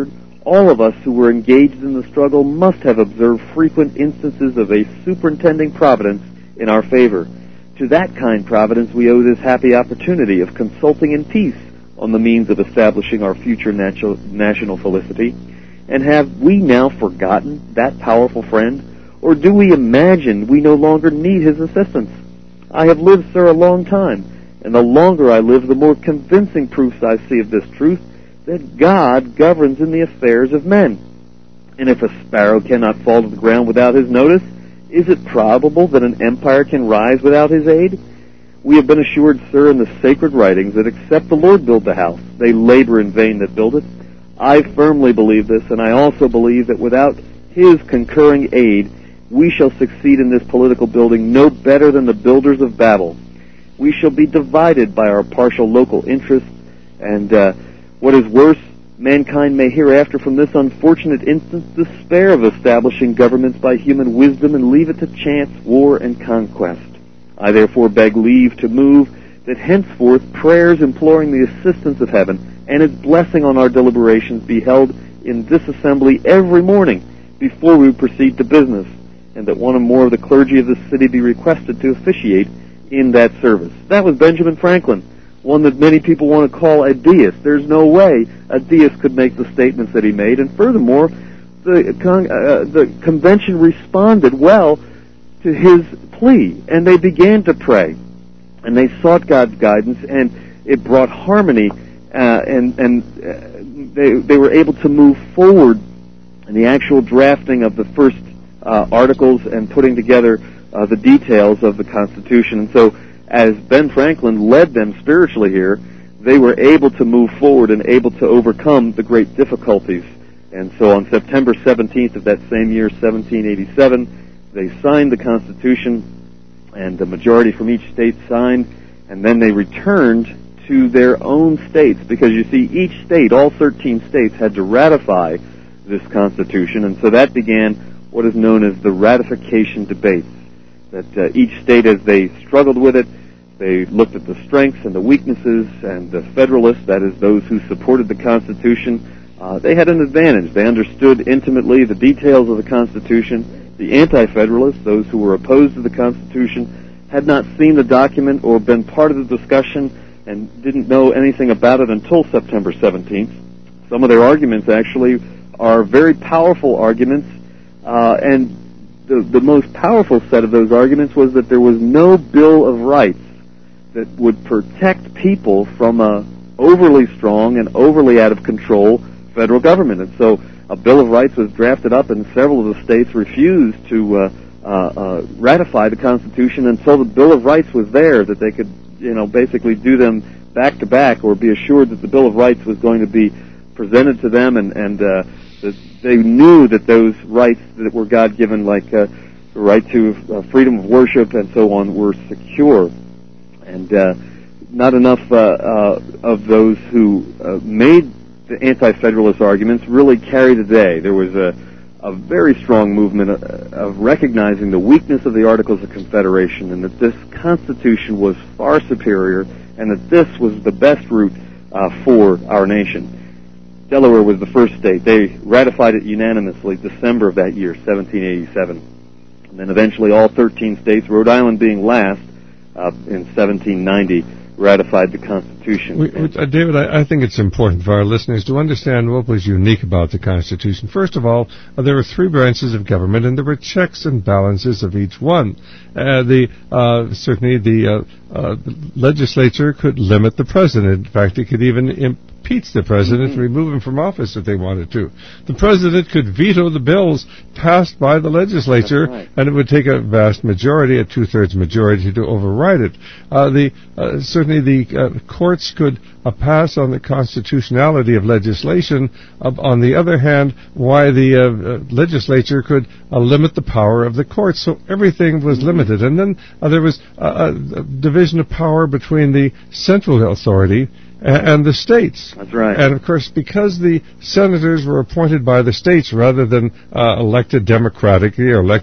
All of us who were engaged in the struggle must have observed frequent instances of a superintending providence in our favor. To that kind providence we owe this happy opportunity of consulting in peace on the means of establishing our future natu- national felicity. And have we now forgotten that powerful friend? Or do we imagine we no longer need his assistance? I have lived, sir, a long time, and the longer I live, the more convincing proofs I see of this truth, that God governs in the affairs of men. And if a sparrow cannot fall to the ground without his notice, is it probable that an empire can rise without his aid? We have been assured, sir, in the sacred writings that except the Lord build the house, they labor in vain that build it. I firmly believe this, and I also believe that without his concurring aid, we shall succeed in this political building no better than the builders of Babel. We shall be divided by our partial local interests, and uh, what is worse, mankind may hereafter from this unfortunate instance despair of establishing governments by human wisdom and leave it to chance, war, and conquest. I therefore beg leave to move that henceforth prayers imploring the assistance of heaven and its blessing on our deliberations be held in this assembly every morning before we proceed to business, and that one or more of the clergy of this city be requested to officiate in that service. That was Benjamin Franklin, one that many people want to call a deist. There's no way a deist could make the statements that he made, and furthermore, the, con- uh, the convention responded well to his plea, and they began to pray, and they sought God's guidance, and it brought harmony, uh, and, and uh, they, they were able to move forward in the actual drafting of the first uh, articles and putting together uh, the details of the Constitution. And so as Ben Franklin led them spiritually here, they were able to move forward and able to overcome the great difficulties. And so on September seventeenth of that same year, seventeen eighty-seven, they signed the Constitution, and the majority from each state signed, and then they returned to their own states, because you see, each state, all thirteen states, had to ratify this Constitution, and so that began what is known as the ratification debates. That uh, each state, as they struggled with it, they looked at the strengths and the weaknesses, and the Federalists, that is, those who supported the Constitution, uh, they had an advantage. They understood intimately the details of the Constitution. The Anti-Federalists, those who were opposed to the Constitution, had not seen the document or been part of the discussion and didn't know anything about it until September seventeenth. Some of their arguments, actually, are very powerful arguments, uh, and the, the most powerful set of those arguments was that there was no Bill of Rights that would protect people from a overly strong and overly out of control federal government. And so a Bill of Rights was drafted up, and several of the states refused to uh, uh, uh, ratify the Constitution until the Bill of Rights was there, that they could, you know, basically do them back to back, or be assured that the Bill of Rights was going to be presented to them, and, and uh, that they knew that those rights that were God-given, like uh, the right to uh, freedom of worship and so on, were secure. And uh, not enough uh, uh, of those who uh, made the anti-federalist arguments really carried the day. There was a, a very strong movement of, of recognizing the weakness of the Articles of Confederation, and that this Constitution was far superior, and that this was the best route uh, for our nation. Delaware was the first state. They ratified it unanimously December of that year, seventeen eighty-seven. And then eventually all thirteen states, Rhode Island being last, uh, in seventeen ninety, ratified the Constitution. We, uh, David, I, I think it's important for our listeners to understand what was unique about the Constitution. First of all, uh, there were three branches of government, and there were checks and balances of each one. Uh, the uh, certainly the uh, uh, legislature could limit the president. In fact, it could even impeach the president mm-hmm. and remove him from office if they wanted to. The president could veto the bills passed by the legislature, right. and it would take a vast majority, a two-thirds majority, to override it. Uh, the uh, certainly the uh, courts could uh, pass on the constitutionality of legislation. Uh, on the other hand, why the uh, uh, legislature could uh, limit the power of the courts. So everything was mm-hmm. limited. And then uh, there was uh, a division of power between the central authority and the states. That's right. And, of course, because the senators were appointed by the states rather than uh, elected democratically or elected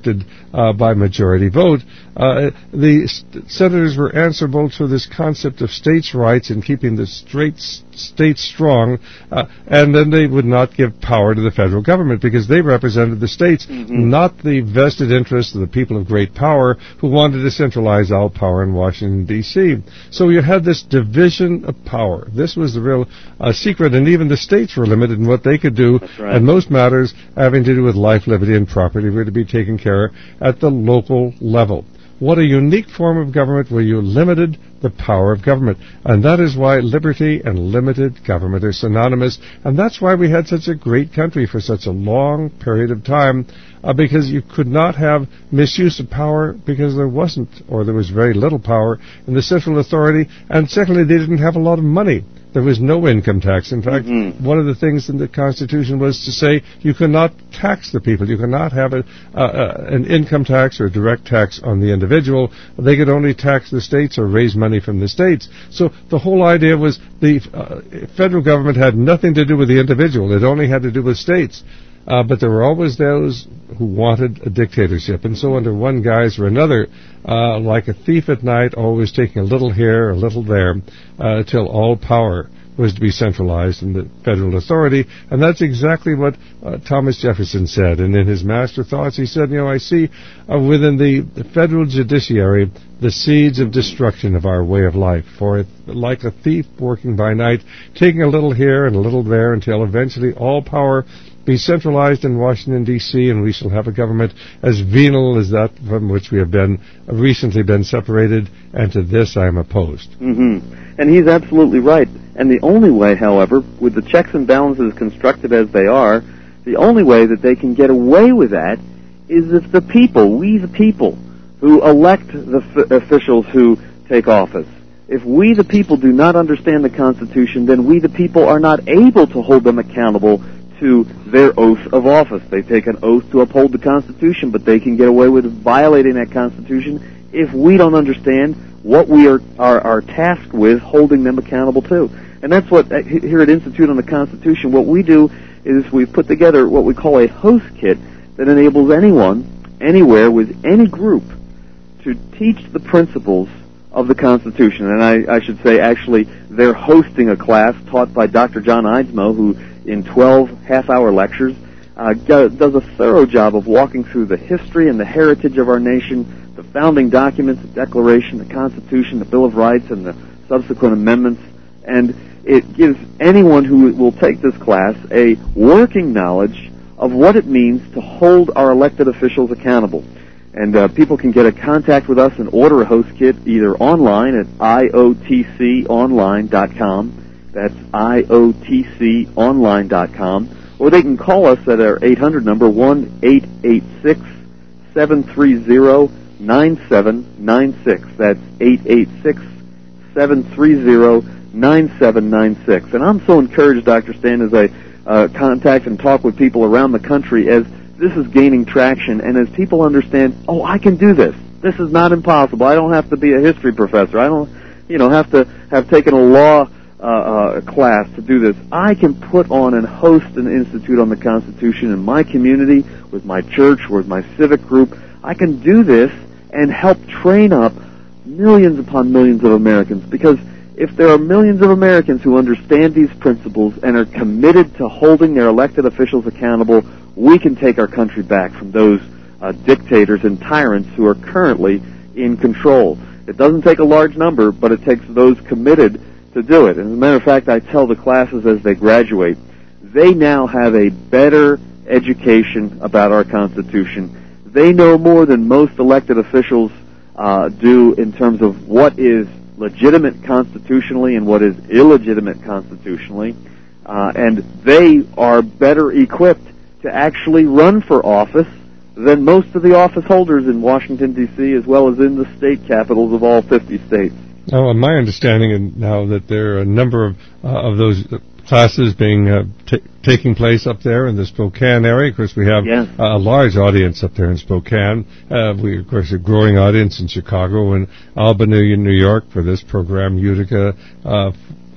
uh, by majority vote. Uh, the st- senators were answerable to this concept of states' rights and keeping the straight s- states strong, uh, and then they would not give power to the federal government because they represented the states, mm-hmm. not the vested interests of the people of great power who wanted to centralize all power in Washington, D C So you had this division of power. This was the real uh, secret, and even the states were limited in what they could do, right. and most matters having to do with life, liberty, and property were to be taken care of at the local level. What a unique form of government where you limited the power of government. And that is why liberty and limited government are synonymous. And that's why we had such a great country for such a long period of time, uh, because you could not have misuse of power because there wasn't, or there was very little power in the central authority. And secondly, they didn't have a lot of money. There was no income tax. In fact, mm-hmm. one of the things in the Constitution was to say you cannot tax the people. You cannot have a, uh, uh, an income tax or a direct tax on the individual. They could only tax the states or raise money from the states. So the whole idea was the uh, federal government had nothing to do with the individual. It only had to do with states. Uh, but there were always those who wanted a dictatorship. And so under one guise or another, uh, like a thief at night, always taking a little here, a little there, uh, till all power was to be centralized in the federal authority. And that's exactly what uh, Thomas Jefferson said. And in his Master Thoughts, he said, you know, I see uh, within the, the federal judiciary the seeds of destruction of our way of life. For it, like a thief working by night, taking a little here and a little there until eventually all power be centralized in Washington, D C, and we shall have a government as venal as that from which we have been uh, recently been separated, and to this I am opposed. Mm-hmm. And he's absolutely right. And the only way, however, with the checks and balances constructed as they are, the only way that they can get away with that is if the people, we the people, who elect the f- officials who take office, if we the people do not understand the Constitution, then we the people are not able to hold them accountable to their oath of office. They take an oath to uphold the Constitution, but they can get away with violating that Constitution if we don't understand what we are, are, are tasked with holding them accountable to. And that's what, here at Institute on the Constitution, what we do is we've put together what we call a host kit that enables anyone, anywhere, with any group, to teach the principles of the Constitution. And I, I should say, actually, they're hosting a class taught by Doctor John Eidsmoe, who in twelve half-hour lectures uh, does a thorough job of walking through the history and the heritage of our nation, the founding documents, the Declaration, the Constitution, the Bill of Rights, and the subsequent amendments. And it gives anyone who will take this class a working knowledge of what it means to hold our elected officials accountable. And uh, people can get a contact with us and order a host kit either online at I O T C online dot com. That's I O T C online dot com. Or they can call us at our eight hundred number, one eight eight six, seven three zero, nine seven nine six. That's eight eight six, seven three zero, nine seven nine six. And I'm so encouraged, Doctor Stan, as I uh, contact and talk with people around the country as this is gaining traction, and as people understand, oh, I can do this. This is not impossible. I don't have to be a history professor. I don't, you know, have to have taken a law uh, uh, class to do this. I can put on and host an Institute on the Constitution in my community, with my church, with my civic group. I can do this and help train up millions upon millions of Americans, because if there are millions of Americans who understand these principles and are committed to holding their elected officials accountable, we can take our country back from those uh, dictators and tyrants who are currently in control. It doesn't take a large number, but it takes those committed to do it. And as a matter of fact, I tell the classes as they graduate, they now have a better education about our Constitution. They know more than most elected officials uh, do in terms of what is legitimate constitutionally and what is illegitimate constitutionally, uh, and they are better equipped to actually run for office than most of the office holders in Washington, D C, as well as in the state capitals of all fifty states. Now, my understanding is now that there are a number of, uh, of those classes being uh, t- taking place up there in the Spokane area. Of course, we have yes. uh, a large audience up there in Spokane. Uh, we, of course, a growing audience in Chicago and Albany, New York for this program, Utica, uh,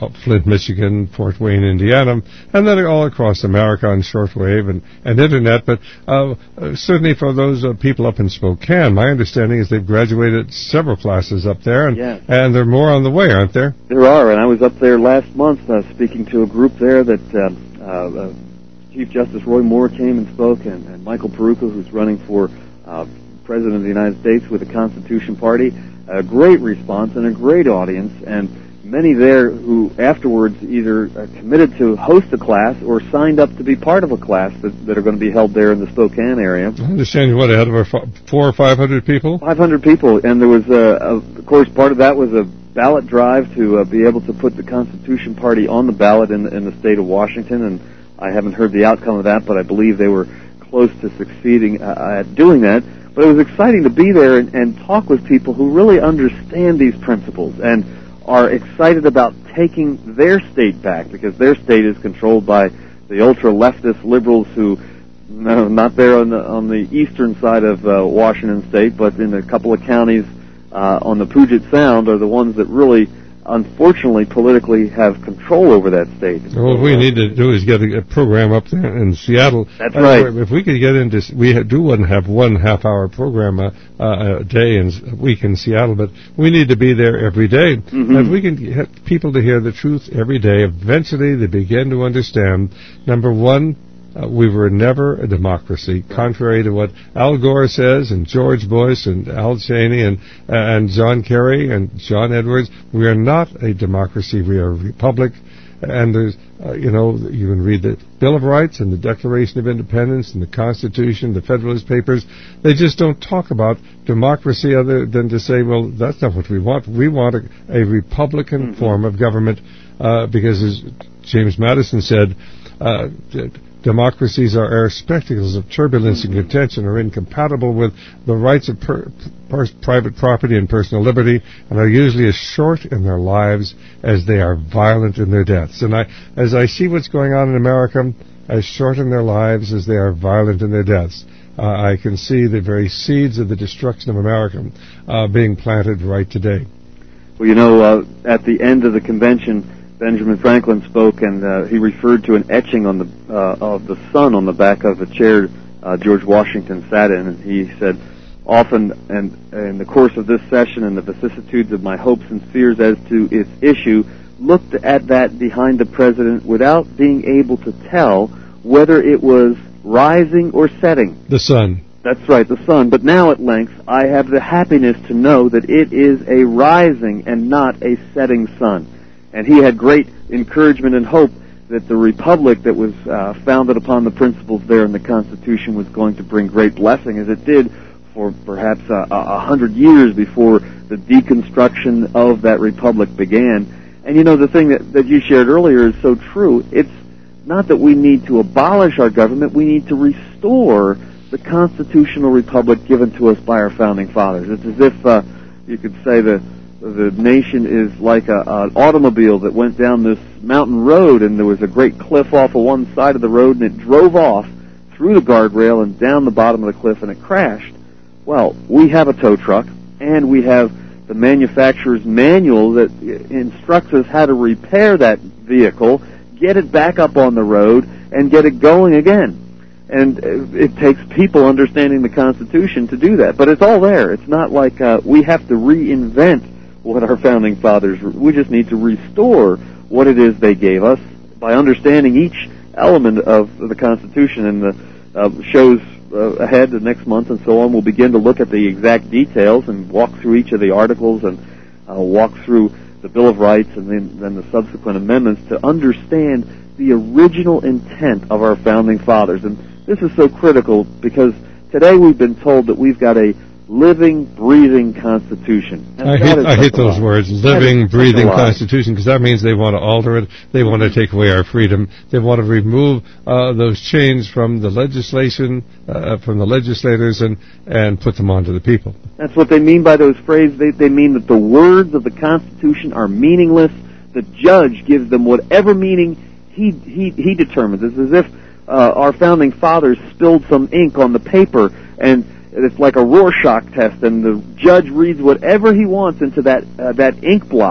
Flint, Michigan, Fort Wayne, Indiana, and then all across America on shortwave and, and Internet. But uh, certainly for those uh, people up in Spokane, my understanding is they've graduated several classes up there, and, yeah. and there are more on the way, aren't there? There are, and I was up there last month uh, speaking to a group there that uh, uh, Chief Justice Roy Moore came and spoke, and, and Michael Peruka, who's running for uh, President of the United States with the Constitution Party. A great response and a great audience, and many there who afterwards either uh, committed to host a class or signed up to be part of a class that, that are going to be held there in the Spokane area. I understand what, ahead of our four or five hundred people? Five hundred people, and there was, a, a, of course, part of that was a ballot drive to uh, be able to put the Constitution Party on the ballot in, in the state of Washington, and I haven't heard the outcome of that, but I believe they were close to succeeding uh, at doing that. But it was exciting to be there and, and talk with people who really understand these principles and are excited about taking their state back, because their state is controlled by the ultra-leftist liberals who, no, not there on the, on the eastern side of uh, Washington State, but in a couple of counties uh, on the Puget Sound, are the ones that really, unfortunately, politically have control over that state. Well, what we need to do is get a, a program up there in Seattle. That's right. Uh, if we could get into, we do want to have one half-hour program uh, uh, a day and a week in Seattle, but we need to be there every day. Mm-hmm. If we can get people to hear the truth every day, eventually they begin to understand, number one, Uh, we were never a democracy, contrary to what Al Gore says, and George Bush, and Al Cheney, and uh, and John Kerry, and John Edwards. We are not a democracy. We are a republic. And there's, uh, you know, you can read the Bill of Rights and the Declaration of Independence and the Constitution, the Federalist Papers. They just don't talk about democracy other than to say, well, that's not what we want. We want a, a Republican mm-hmm. form of government, uh, because as James Madison said, uh, democracies are, are spectacles of turbulence and contention, are incompatible with the rights of per, per, private property and personal liberty, and are usually as short in their lives as they are violent in their deaths. And I, as I see what's going on in America, as short in their lives as they are violent in their deaths, uh, I can see the very seeds of the destruction of America uh, being planted right today. Well, you know, uh, at the end of the convention, Benjamin Franklin spoke, and uh, he referred to an etching on the uh, of the sun on the back of a chair uh, George Washington sat in, and he said, often and in the course of this session and the vicissitudes of my hopes and fears as to its issue, looked at that behind the president without being able to tell whether it was rising or setting. The sun. That's right, the sun. But now at length I have the happiness to know that it is a rising and not a setting sun. And he had great encouragement and hope that the republic that was uh, founded upon the principles there in the Constitution was going to bring great blessing, as it did for perhaps a, a hundred years before the deconstruction of that republic began. And you know, the thing that, that you shared earlier is so true. It's not that we need to abolish our government, we need to restore the constitutional republic given to us by our founding fathers. It's as if uh, you could say the the nation is like a, an automobile that went down this mountain road, and there was a great cliff off of one side of the road, and it drove off through the guardrail and down the bottom of the cliff, and it crashed. Well, we have a tow truck, and we have the manufacturer's manual that instructs us how to repair that vehicle, get it back up on the road, and get it going again. And it takes people understanding the Constitution to do that. But it's all there. It's not like uh, we have to reinvent what our founding fathers, we just need to restore what it is they gave us by understanding each element of the Constitution. And the uh, shows uh, ahead, the next month and so on, we'll begin to look at the exact details and walk through each of the articles and uh, walk through the Bill of Rights and then, then the subsequent amendments to understand the original intent of our founding fathers. And this is so critical because today we've been told that we've got a living, breathing Constitution. I hate, I hate those words, living, breathing Constitution, because that means they want to alter it, they want to take away our freedom, they want to remove uh, those chains from the legislation, uh, from the legislators, and, and put them onto the people. That's what they mean by those phrases. They, they mean that the words of the Constitution are meaningless. The judge gives them whatever meaning he, he, he determines. It's as if uh, our founding fathers spilled some ink on the paper, and it's like a Rorschach test, and the judge reads whatever he wants into that uh, that ink blot,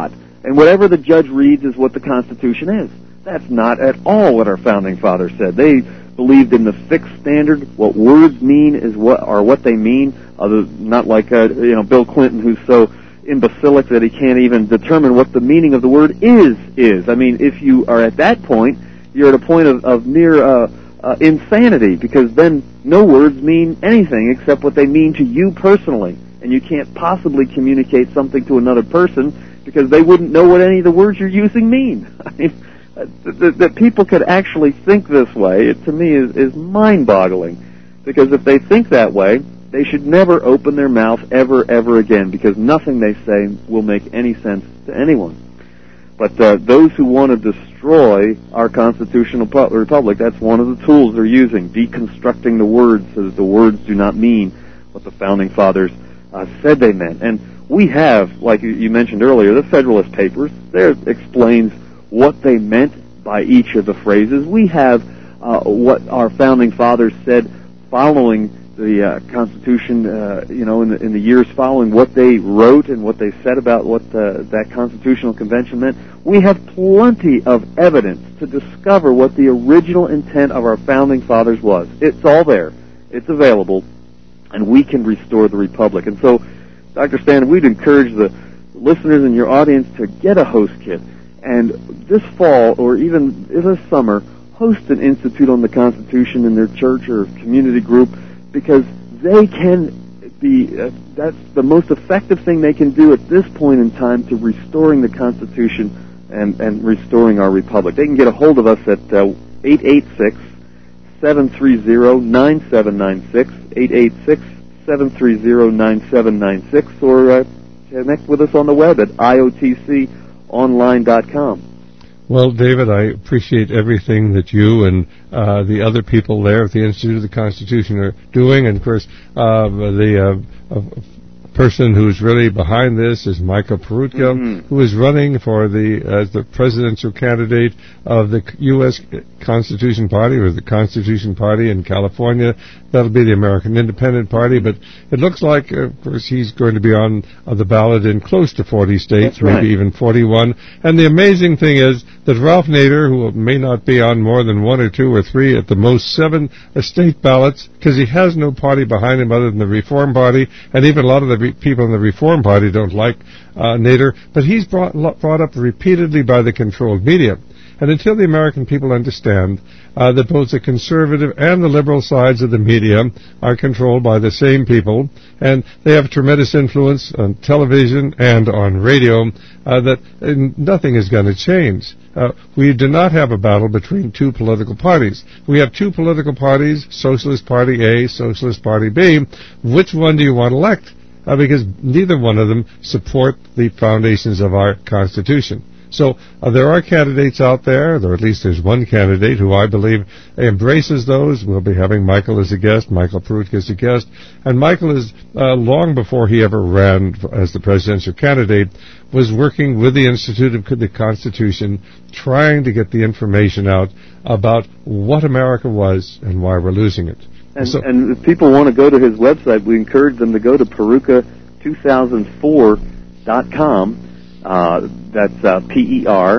and whatever the judge reads is what the Constitution is. That's not at all what our founding fathers said. They believed in the fixed standard. What words mean is what are what they mean. Other, not like uh, you know Bill Clinton, who's so imbecilic that he can't even determine what the meaning of the word is is. I mean, if you are at that point, you're at a point of, of near uh, uh, insanity, because then no words mean anything except what they mean to you personally, and you can't possibly communicate something to another person because they wouldn't know what any of the words you're using mean. I mean, that, that people could actually think this way, it to me is, is mind-boggling, because if they think that way, they should never open their mouth ever, ever again, because nothing they say will make any sense to anyone. But uh, those who want to destroy our constitutional pu- republic, that's one of the tools they're using, deconstructing the words so that the words do not mean what the Founding Fathers uh, said they meant. And we have, like you mentioned earlier, the Federalist Papers. There explains what they meant by each of the phrases. We have uh, what our Founding Fathers said following the uh, Constitution, uh, you know, in the, in the years following, what they wrote and what they said about what uh, that Constitutional Convention meant. We have plenty of evidence to discover what the original intent of our Founding Fathers was. It's all there. It's available, and we can restore the Republic. And so, Doctor Stan, we'd encourage the listeners in your audience to get a host kit, and this fall, or even this summer, host an Institute on the Constitution in their church or community group, because they can be, uh, that's the most effective thing they can do at this point in time to restoring the Constitution and, and restoring our Republic. They can get a hold of us at uh, eight eight six, seven three zero, nine seven nine six, eight eight six, seven three zero, nine seven nine six, or uh, connect with us on the web at I O T C online dot com. Well, David, I appreciate everything that you and uh, the other people there at the Institute of the Constitution are doing. And, of course, uh, the uh, uh, person who's really behind this is Michael Peroutka, mm-hmm. who is running for the as the presidential candidate of the U S Constitution Party, or the Constitution Party in California. That'll be the American Independent Party, but it looks like, uh, of course, he's going to be on uh, the ballot in close to forty states, That's right. maybe even forty-one. And the amazing thing is that Ralph Nader, who may not be on more than one or two or three, at the most seven uh, state ballots, because he has no party behind him other than the Reform Party, and even a lot of the re- people in the Reform Party don't like uh, Nader, but he's brought, brought up repeatedly by the controlled media. And until the American people understand uh, that both the conservative and the liberal sides of the media are controlled by the same people, and they have tremendous influence on television and on radio, uh, that uh, nothing is going to change. Uh, we do not have a battle between two political parties. We have two political parties, Socialist Party A, Socialist Party B. Which one do you want to elect? Uh, because neither one of them support the foundations of our Constitution. So uh, there are candidates out there, or at least there's one candidate who I believe embraces those. We'll be having Michael as a guest, Michael Peroutka as a guest. And Michael is, uh, long before he ever ran as the presidential candidate, was working with the Institute of the Constitution, trying to get the information out about what America was and why we're losing it. And, so, and if people want to go to his website, we encourage them to go to Peroutka two thousand four dot com. Uh, that's uh, P E R.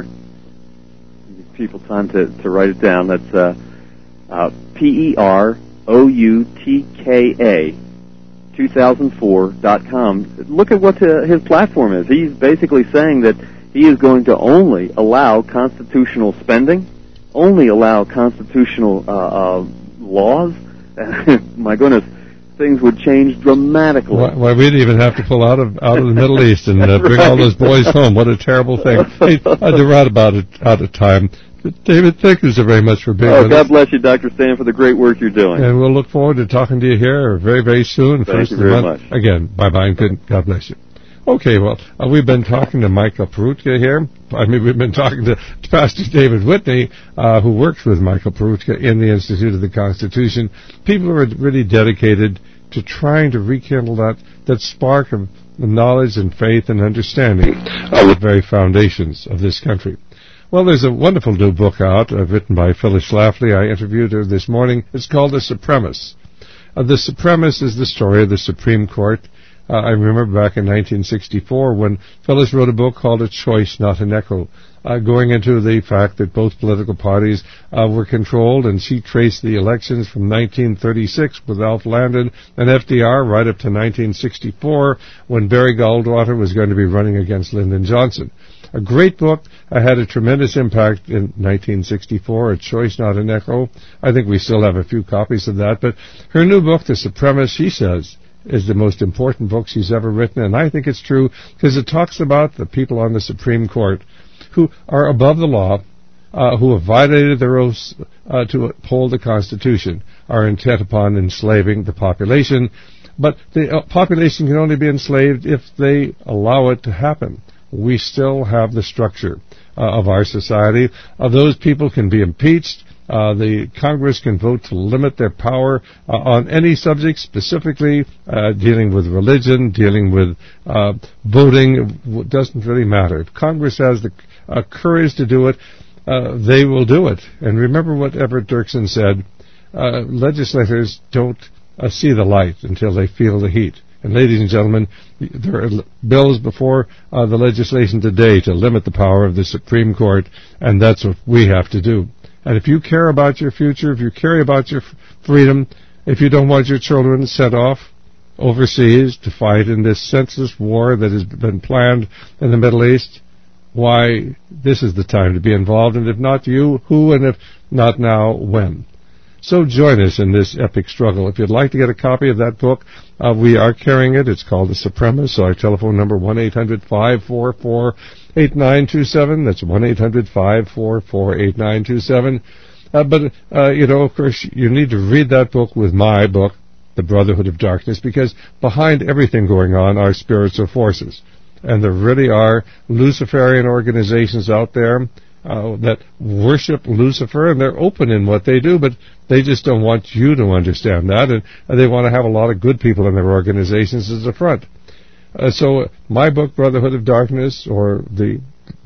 Give people time to, to write it down. That's uh, uh, P E R O U T K A two thousand four dot com. Look at what uh, his platform is. He's basically saying that he is going to only allow constitutional spending, only allow constitutional uh, uh, laws. My goodness, things would change dramatically. Why, why we'd even have to pull out of out of the Middle East and uh, bring right. all those boys home. What a terrible thing. Hey, uh, we're out about it, out of time. But David, thank you so very much for being oh, with God us. bless you, Doctor Stan, for the great work you're doing. And we'll look forward to talking to you here very, very soon. Thank First you of the very month. much. Again, bye-bye and good. God bless you. Okay, well, uh, we've been talking to Michael Peroutka here. I mean, we've been talking to, to Pastor David Whitney, uh, who works with Michael Peroutka in the Institute of the Constitution. People who are really dedicated to trying to rekindle that, that spark of knowledge and faith and understanding of the very foundations of this country. Well, there's a wonderful new book out, uh, written by Phyllis Schlafly. I interviewed her this morning. It's called The Supremacist. Uh, the Supremacist is the story of the Supreme Court Uh, I remember back in nineteen sixty-four when Phyllis wrote a book called A Choice, Not an Echo, uh, going into the fact that both political parties uh, were controlled, and she traced the elections from nineteen thirty-six with Alf Landon and F D R right up to nineteen sixty-four when Barry Goldwater was going to be running against Lyndon Johnson. A great book. I had a tremendous impact in nineteen sixty-four, A Choice, Not an Echo. I think we still have a few copies of that. But her new book, The Supremacist, she says, is the most important book she's ever written. And I think it's true because it talks about the people on the Supreme Court who are above the law, uh, who have violated their oaths uh, to uphold the Constitution, are intent upon enslaving the population. But the uh, population can only be enslaved if they allow it to happen. We still have the structure uh, of our society. Uh, those people can be impeached. Uh, the Congress can vote to limit their power uh, on any subject, specifically uh, dealing with religion, dealing with uh, voting. It doesn't really matter. If Congress has the uh, courage to do it, uh, they will do it. And remember what Everett Dirksen said, uh, legislators don't uh, see the light until they feel the heat. And ladies and gentlemen, there are bills before uh, the legislation today to limit the power of the Supreme Court, and that's what we have to do. And if you care about your future, if you care about your f- freedom, if you don't want your children sent off overseas to fight in this senseless war that has been planned in the Middle East, why, this is the time to be involved. And if not you, who? And if not now, when? So join us in this epic struggle. If you'd like to get a copy of that book, uh, we are carrying it. It's called The Supremacist. Our telephone number, one eight hundred five four four eight nine two seven. That's one eight hundred five four four eight nine two seven. Uh, but, uh, you know, of course, you need to read that book with my book, The Brotherhood of Darkness, because behind everything going on are spiritual forces. And there really are Luciferian organizations out there Uh, that worship Lucifer, and they're open in what they do, but they just don't want you to understand that, and, and they want to have a lot of good people in their organizations as the front. Uh, so my book, Brotherhood of Darkness, or the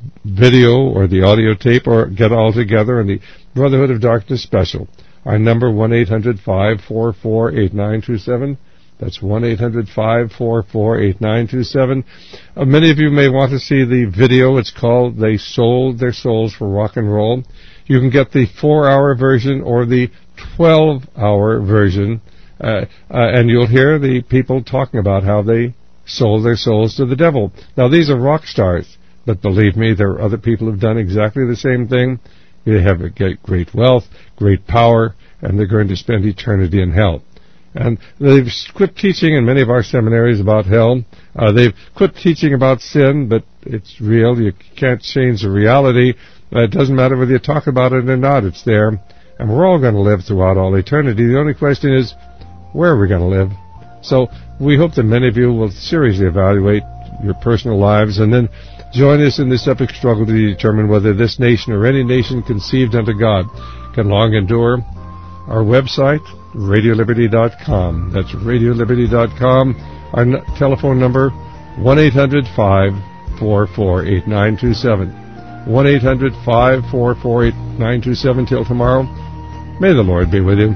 video, or the audio tape, or get all together, and the Brotherhood of Darkness special, our number, one eight hundred five four four eight nine two seven. That's one eight hundred five four four eight nine two seven. Uh, many of you may want to see the video. It's called They Sold Their Souls for Rock and Roll. You can get the four-hour version or the twelve-hour version, uh, uh, and you'll hear the people talking about how they sold their souls to the devil. Now, these are rock stars, but believe me, there are other people who have done exactly the same thing. They have great wealth, great power, and they're going to spend eternity in hell. And they've quit teaching in many of our seminaries about hell. Uh, they've quit teaching about sin, but it's real. You can't change the reality. Uh, it doesn't matter whether you talk about it or not. It's there. And we're all going to live throughout all eternity. The only question is, where are we going to live? So we hope that many of you will seriously evaluate your personal lives and then join us in this epic struggle to determine whether this nation or any nation conceived unto God can long endure. Our website, radio liberty dot com. That's radio liberty dot com. Our n- telephone number, one eight hundred five four four eight nine two seven. one eight hundred five four four eight nine two seven. Till tomorrow, may the Lord be with you.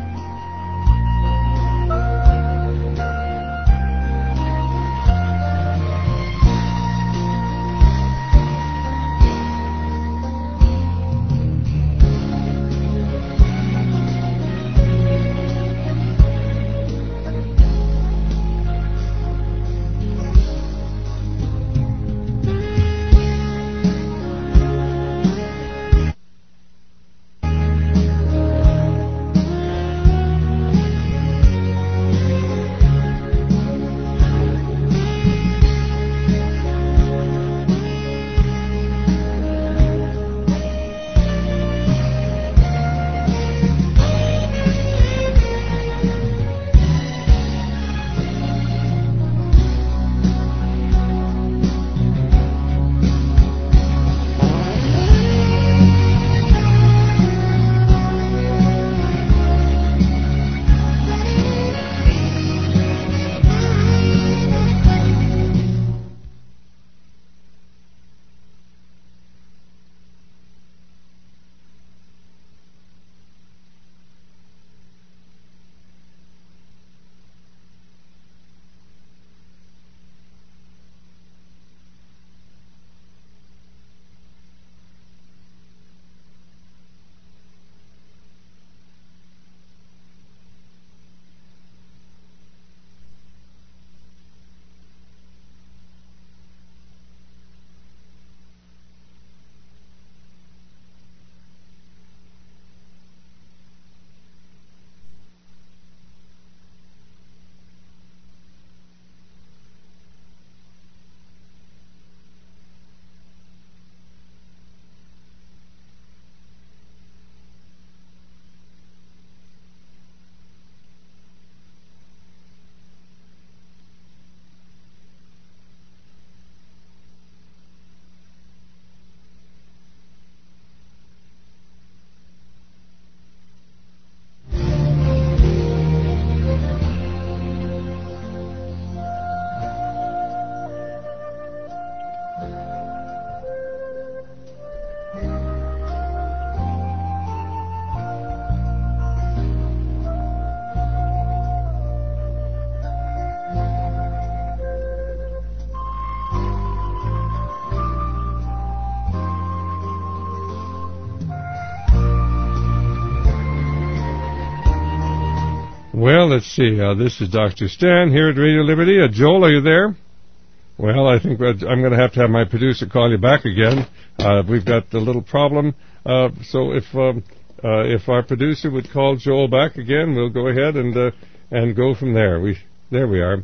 Well, let's see. Uh, this is Doctor Stan here at Radio Liberty. Uh, Joel, are you there? Well, I think I'm going to have to have my producer call you back again. Uh, we've got a little problem. Uh, so if um, uh, if our producer would call Joel back again, we'll go ahead and uh, and go from there. We there we are.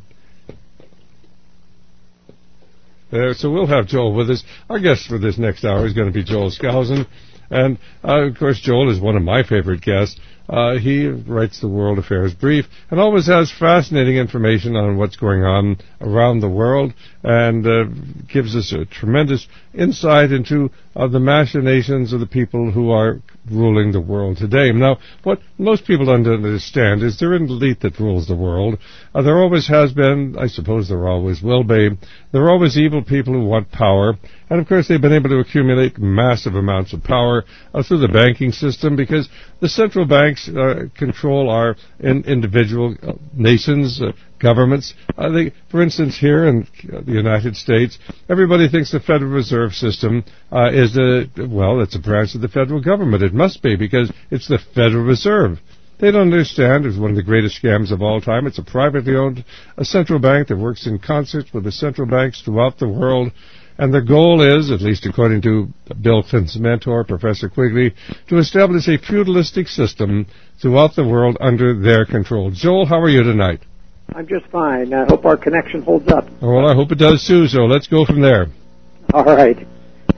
There, so we'll have Joel with us. Our guest for this next hour is going to be Joel Skousen. And, uh, of course, Joel is one of my favorite guests. Uh, he writes the World Affairs Brief and always has fascinating information on what's going on around the world and uh, gives us a tremendous insight into uh, the machinations of the people who are ruling the world today. Now, what most people don't understand is there an elite that rules the world. Uh, there always has been. I suppose there always will be. There are always evil people who want power. And, of course, they've been able to accumulate massive amounts of power uh, through the banking system because the central banks uh, control our in individual uh, nations, uh, governments. Uh, they, for instance, here in uh, the United States, everybody thinks the Federal Reserve System uh, is a, well, it's a branch of the federal government. It must be because it's the Federal Reserve. They don't understand it's one of the greatest scams of all time. It's a privately owned a central bank that works in concert with the central banks throughout the world. And their goal is, at least according to Bill Clinton's mentor, Professor Quigley, to establish a feudalistic system throughout the world under their control. Joel, how are you tonight? I'm just fine. I hope our connection holds up. Well, I hope it does too, so let's go from there. All right.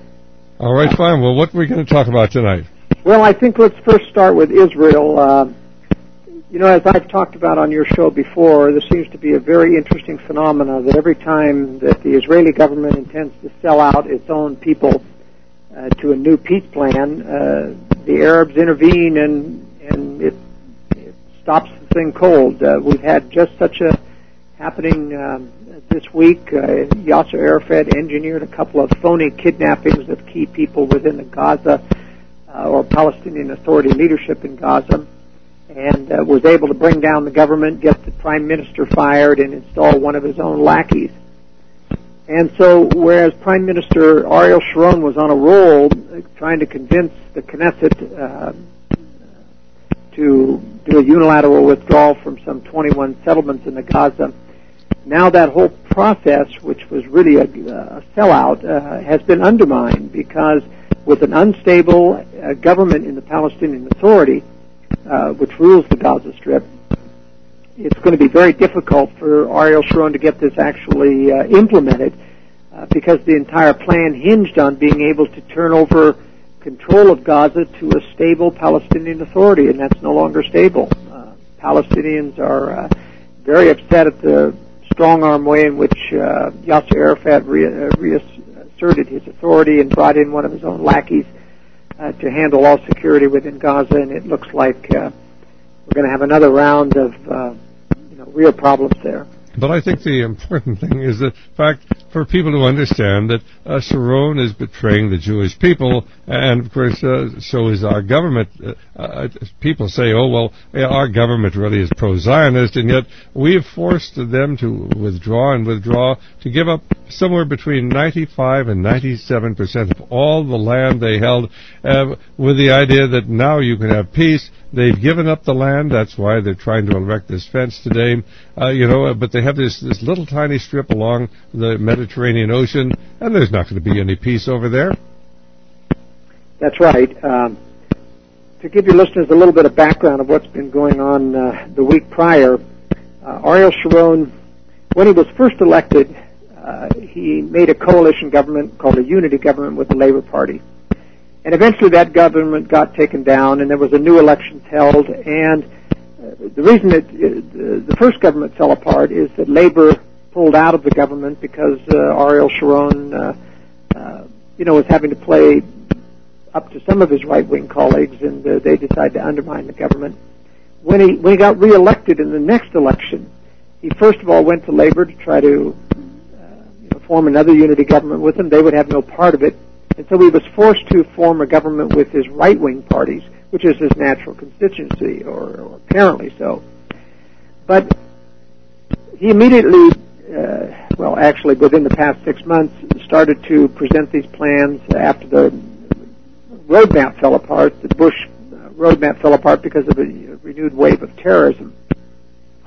All right, fine. Well, what are we going to talk about tonight? Well, I think let's first start with Israel. Uh, You know, as I've talked about on your show before, there seems to be a very interesting phenomena that every time that the Israeli government intends to sell out its own people uh, to a new peace plan, uh, the Arabs intervene and and it, it stops the thing cold. Uh, we've had just such a happening um, this week. Uh, Yasser Arafat engineered a couple of phony kidnappings of key people within the Gaza uh, or Palestinian Authority leadership in Gaza, and uh, was able to bring down the government, get the prime minister fired, and install one of his own lackeys. And so, whereas Prime Minister Ariel Sharon was on a roll uh, trying to convince the Knesset uh, to do a unilateral withdrawal from some twenty-one settlements in the Gaza, now that whole process, which was really a, a sellout, uh, has been undermined because with an unstable uh, government in the Palestinian Authority, Uh, which rules the Gaza Strip, it's going to be very difficult for Ariel Sharon to get this actually uh, implemented uh, because the entire plan hinged on being able to turn over control of Gaza to a stable Palestinian Authority, and that's no longer stable. Uh, Palestinians are uh, very upset at the strong-arm way in which uh, Yasser Arafat re- uh, reasserted his authority and brought in one of his own lackeys Uh, to handle all security within Gaza, and it looks like uh, we're going to have another round of uh, you know, real problems there. But I think the important thing is the fact for people to understand that uh, Sharon is betraying the Jewish people, and of course uh, so is our government. Uh, uh, people say, oh, well, yeah, our government really is pro-Zionist, and yet we've forced them to withdraw and withdraw to give up somewhere between ninety-five and ninety-seven percent of all the land they held uh, with the idea that now you can have peace. They've given up the land. That's why they're trying to erect this fence today. Uh, you know, but they have this, this little tiny strip along the Mediterranean Ocean, and there's not going to be any peace over there. That's right. Um, to give your listeners a little bit of background of what's been going on uh, the week prior, uh, Ariel Sharon, when he was first elected, uh, he made a coalition government called a unity government with the Labour Party. And eventually that government got taken down, and there was a new elections held. And uh, the reason that uh, the first government fell apart is that Labour pulled out of the government because uh, Ariel Sharon, uh, uh, you know, was having to play up to some of his right-wing colleagues, and uh, they decided to undermine the government. When he when he got reelected in the next election, he first of all went to Labour to try to uh, you know, form another unity government with them. They would have no part of it. And so he was forced to form a government with his right-wing parties, which is his natural constituency, or, or apparently so. But he immediately, uh, well, actually within the past six months, started to present these plans after the roadmap fell apart. The Bush uh, roadmap fell apart because of a renewed wave of terrorism.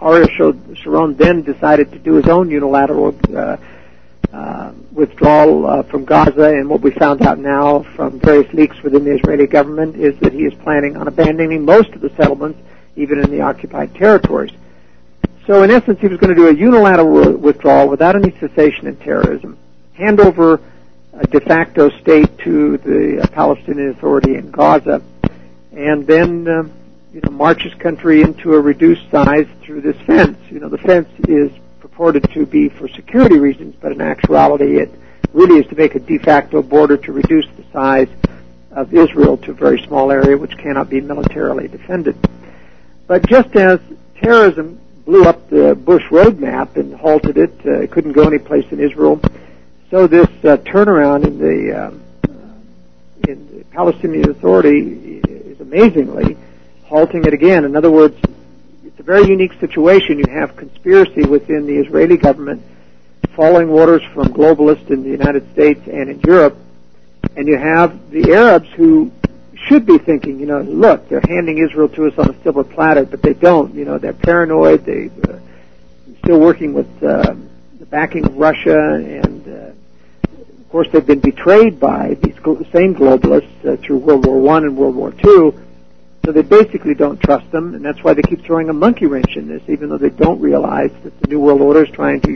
Ariel Sharon then decided to do his own unilateral uh, uh, withdrawal uh, from Gaza, and what we found out now from various leaks within the Israeli government is that he is planning on abandoning most of the settlements, even in the occupied territories. So in essence, he was going to do a unilateral withdrawal without any cessation in terrorism, hand over a de facto state to the Palestinian Authority in Gaza, and then uh, you know, march his country into a reduced size through this fence. You know, the fence is purported to be for security reasons, but in actuality it really is to make a de facto border to reduce the size of Israel to a very small area which cannot be militarily defended. But just as terrorism blew up the Bush roadmap and halted it, uh, it couldn't go any place in Israel, so this uh, turnaround in the, um, in the Palestinian Authority is amazingly halting it again. In other words, it's a very unique situation. You have conspiracy within the Israeli government, following orders from globalists in the United States and in Europe, and you have the Arabs who should be thinking, you know, look, they're handing Israel to us on a silver platter, but they don't. You know, they're paranoid. They're uh, still working with uh, the backing of Russia, and uh, of course they've been betrayed by these same globalists uh, through World War One and World War Two. So they basically don't trust them, and that's why they keep throwing a monkey wrench in this, even though they don't realize that the New World Order is trying to,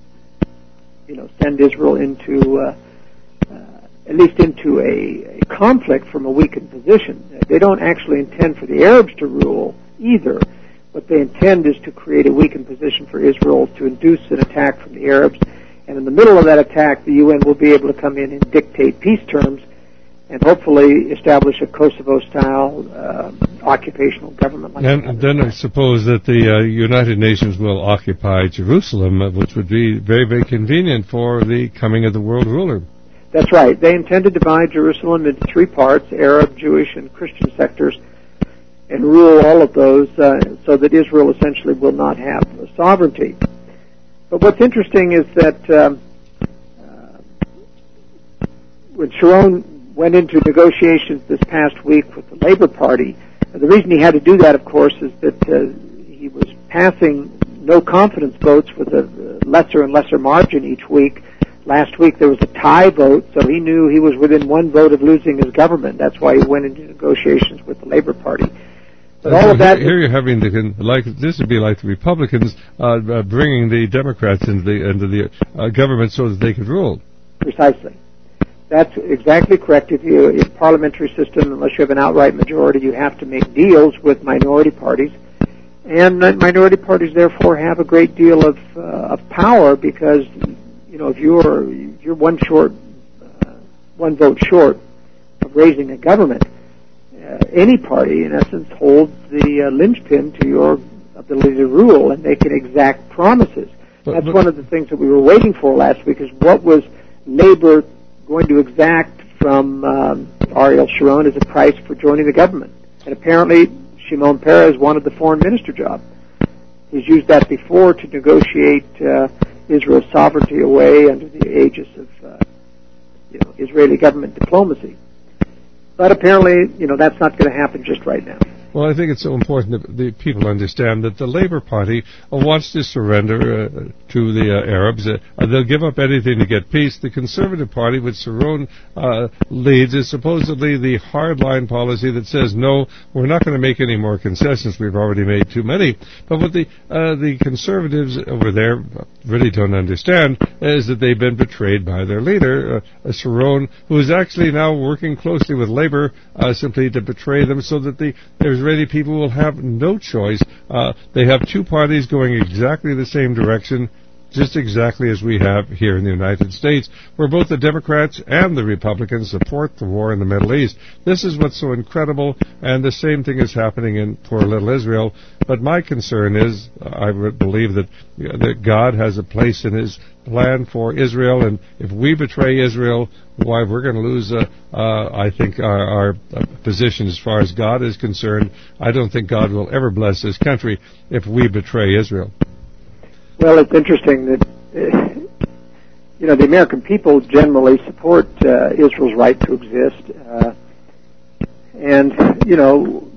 you know, send Israel into, uh, uh, at least into a, a conflict from a weakened position. They don't actually intend for the Arabs to rule either. What they intend is to create a weakened position for Israel to induce an attack from the Arabs, and in the middle of that attack, the U N will be able to come in and dictate peace terms and hopefully establish a Kosovo-style uh, occupational government. Like and that. Then I suppose that the uh, United Nations will occupy Jerusalem, uh, which would be very, very convenient for the coming of the world ruler. That's right. They intend to divide Jerusalem into three parts, Arab, Jewish, and Christian sectors, and rule all of those uh, so that Israel essentially will not have sovereignty. But what's interesting is that um, uh, when Sharon went into negotiations this past week with the Labor Party, the reason he had to do that, of course, is that uh, he was passing no-confidence votes with a lesser and lesser margin each week. Last week there was a tie vote, so he knew he was within one vote of losing his government. That's why he went into negotiations with the Labor Party. But all so of that... Here, here you're having the... like This would be like the Republicans uh, uh, bringing the Democrats into the, into the uh, government so that they could rule. Precisely. That's exactly correct. If you, in parliamentary system, unless you have an outright majority, you have to make deals with minority parties. And uh, minority parties, therefore, have a great deal of, uh, of power because, you know, if you're, if you're one short, uh, one vote short of raising a government, uh, any party, in essence, holds the uh, linchpin to your ability to rule, and they can exact promises. But, That's but, one of the things that we were waiting for last week, is what was Labor going to exact from um, Ariel Sharon as a price for joining the government. And apparently Shimon Peres wanted the foreign minister job. He's used that before to negotiate uh, Israel's sovereignty away under the aegis of uh, you know, Israeli government diplomacy. But apparently, you know, that's not going to happen just right now. Well, I think it's so important that the people understand that the Labour Party uh, wants to surrender uh, to the uh, Arabs. Uh, they'll give up anything to get peace. The Conservative Party, which Sharon uh, leads, is supposedly the hardline policy that says, no, we're not going to make any more concessions. We've already made too many. But what the uh, the Conservatives over there really don't understand is that they've been betrayed by their leader, uh, Sharon, who is actually now working closely with Labour uh, simply to betray them so that the there's Israeli people will have no choice. Uh, they have two parties going exactly the same direction, just exactly as we have here in the United States, where both the Democrats and the Republicans support the war in the Middle East. This is what's so incredible, and the same thing is happening in poor little Israel. But my concern is, I would believe that, uh, that God has a place in His plan for Israel, and if we betray Israel, why, we're going to lose, uh, uh, I think, our, our uh, position as far as God is concerned. I don't think God will ever bless this country if we betray Israel. Well, it's interesting that, uh, you know, the American people generally support uh, Israel's right to exist. Uh, and, you know,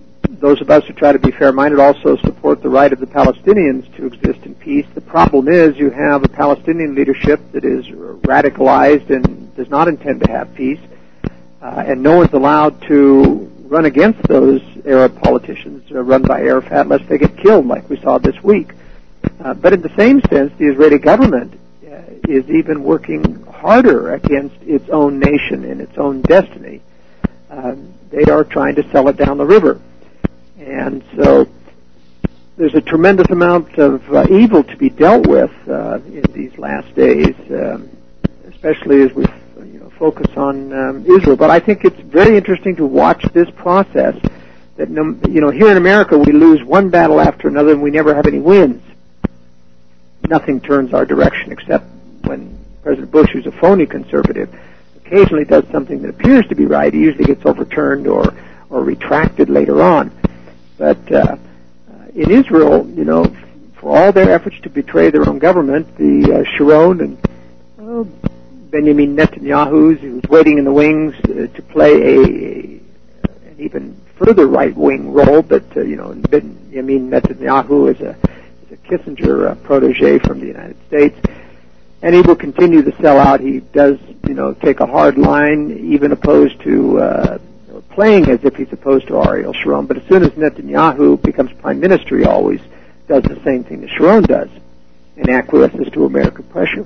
those of us who try to be fair-minded also support the right of the Palestinians to exist in peace. The problem is you have a Palestinian leadership that is radicalized and does not intend to have peace, uh, and no one's allowed to run against those Arab politicians uh, run by Arafat lest they get killed like we saw this week. Uh, but in the same sense, the Israeli government uh, is even working harder against its own nation and its own destiny. Um, they are trying to sell it down the river. And so there's a tremendous amount of uh, evil to be dealt with uh, in these last days, um, especially as we you know, focus on um, Israel. But I think it's very interesting to watch this process. That you know, here in America, we lose one battle after another, and we never have any wins. Nothing turns our direction except when President Bush, who's a phony conservative, occasionally does something that appears to be right. He usually gets overturned or or retracted later on. But uh, in Israel, you know, for all their efforts to betray their own government, the uh, Sharon and uh, Benjamin Netanyahu, who's waiting in the wings uh, to play a, a an even further right-wing role, but uh, you know, Benjamin Netanyahu is a, is a Kissinger uh, protege from the United States, and he will continue to sell out. He does, you know, take a hard line, even opposed to. Uh, playing as if he's opposed to Ariel Sharon, but as soon as Netanyahu becomes prime minister, he always does the same thing that Sharon does, and acquiesces to American pressure.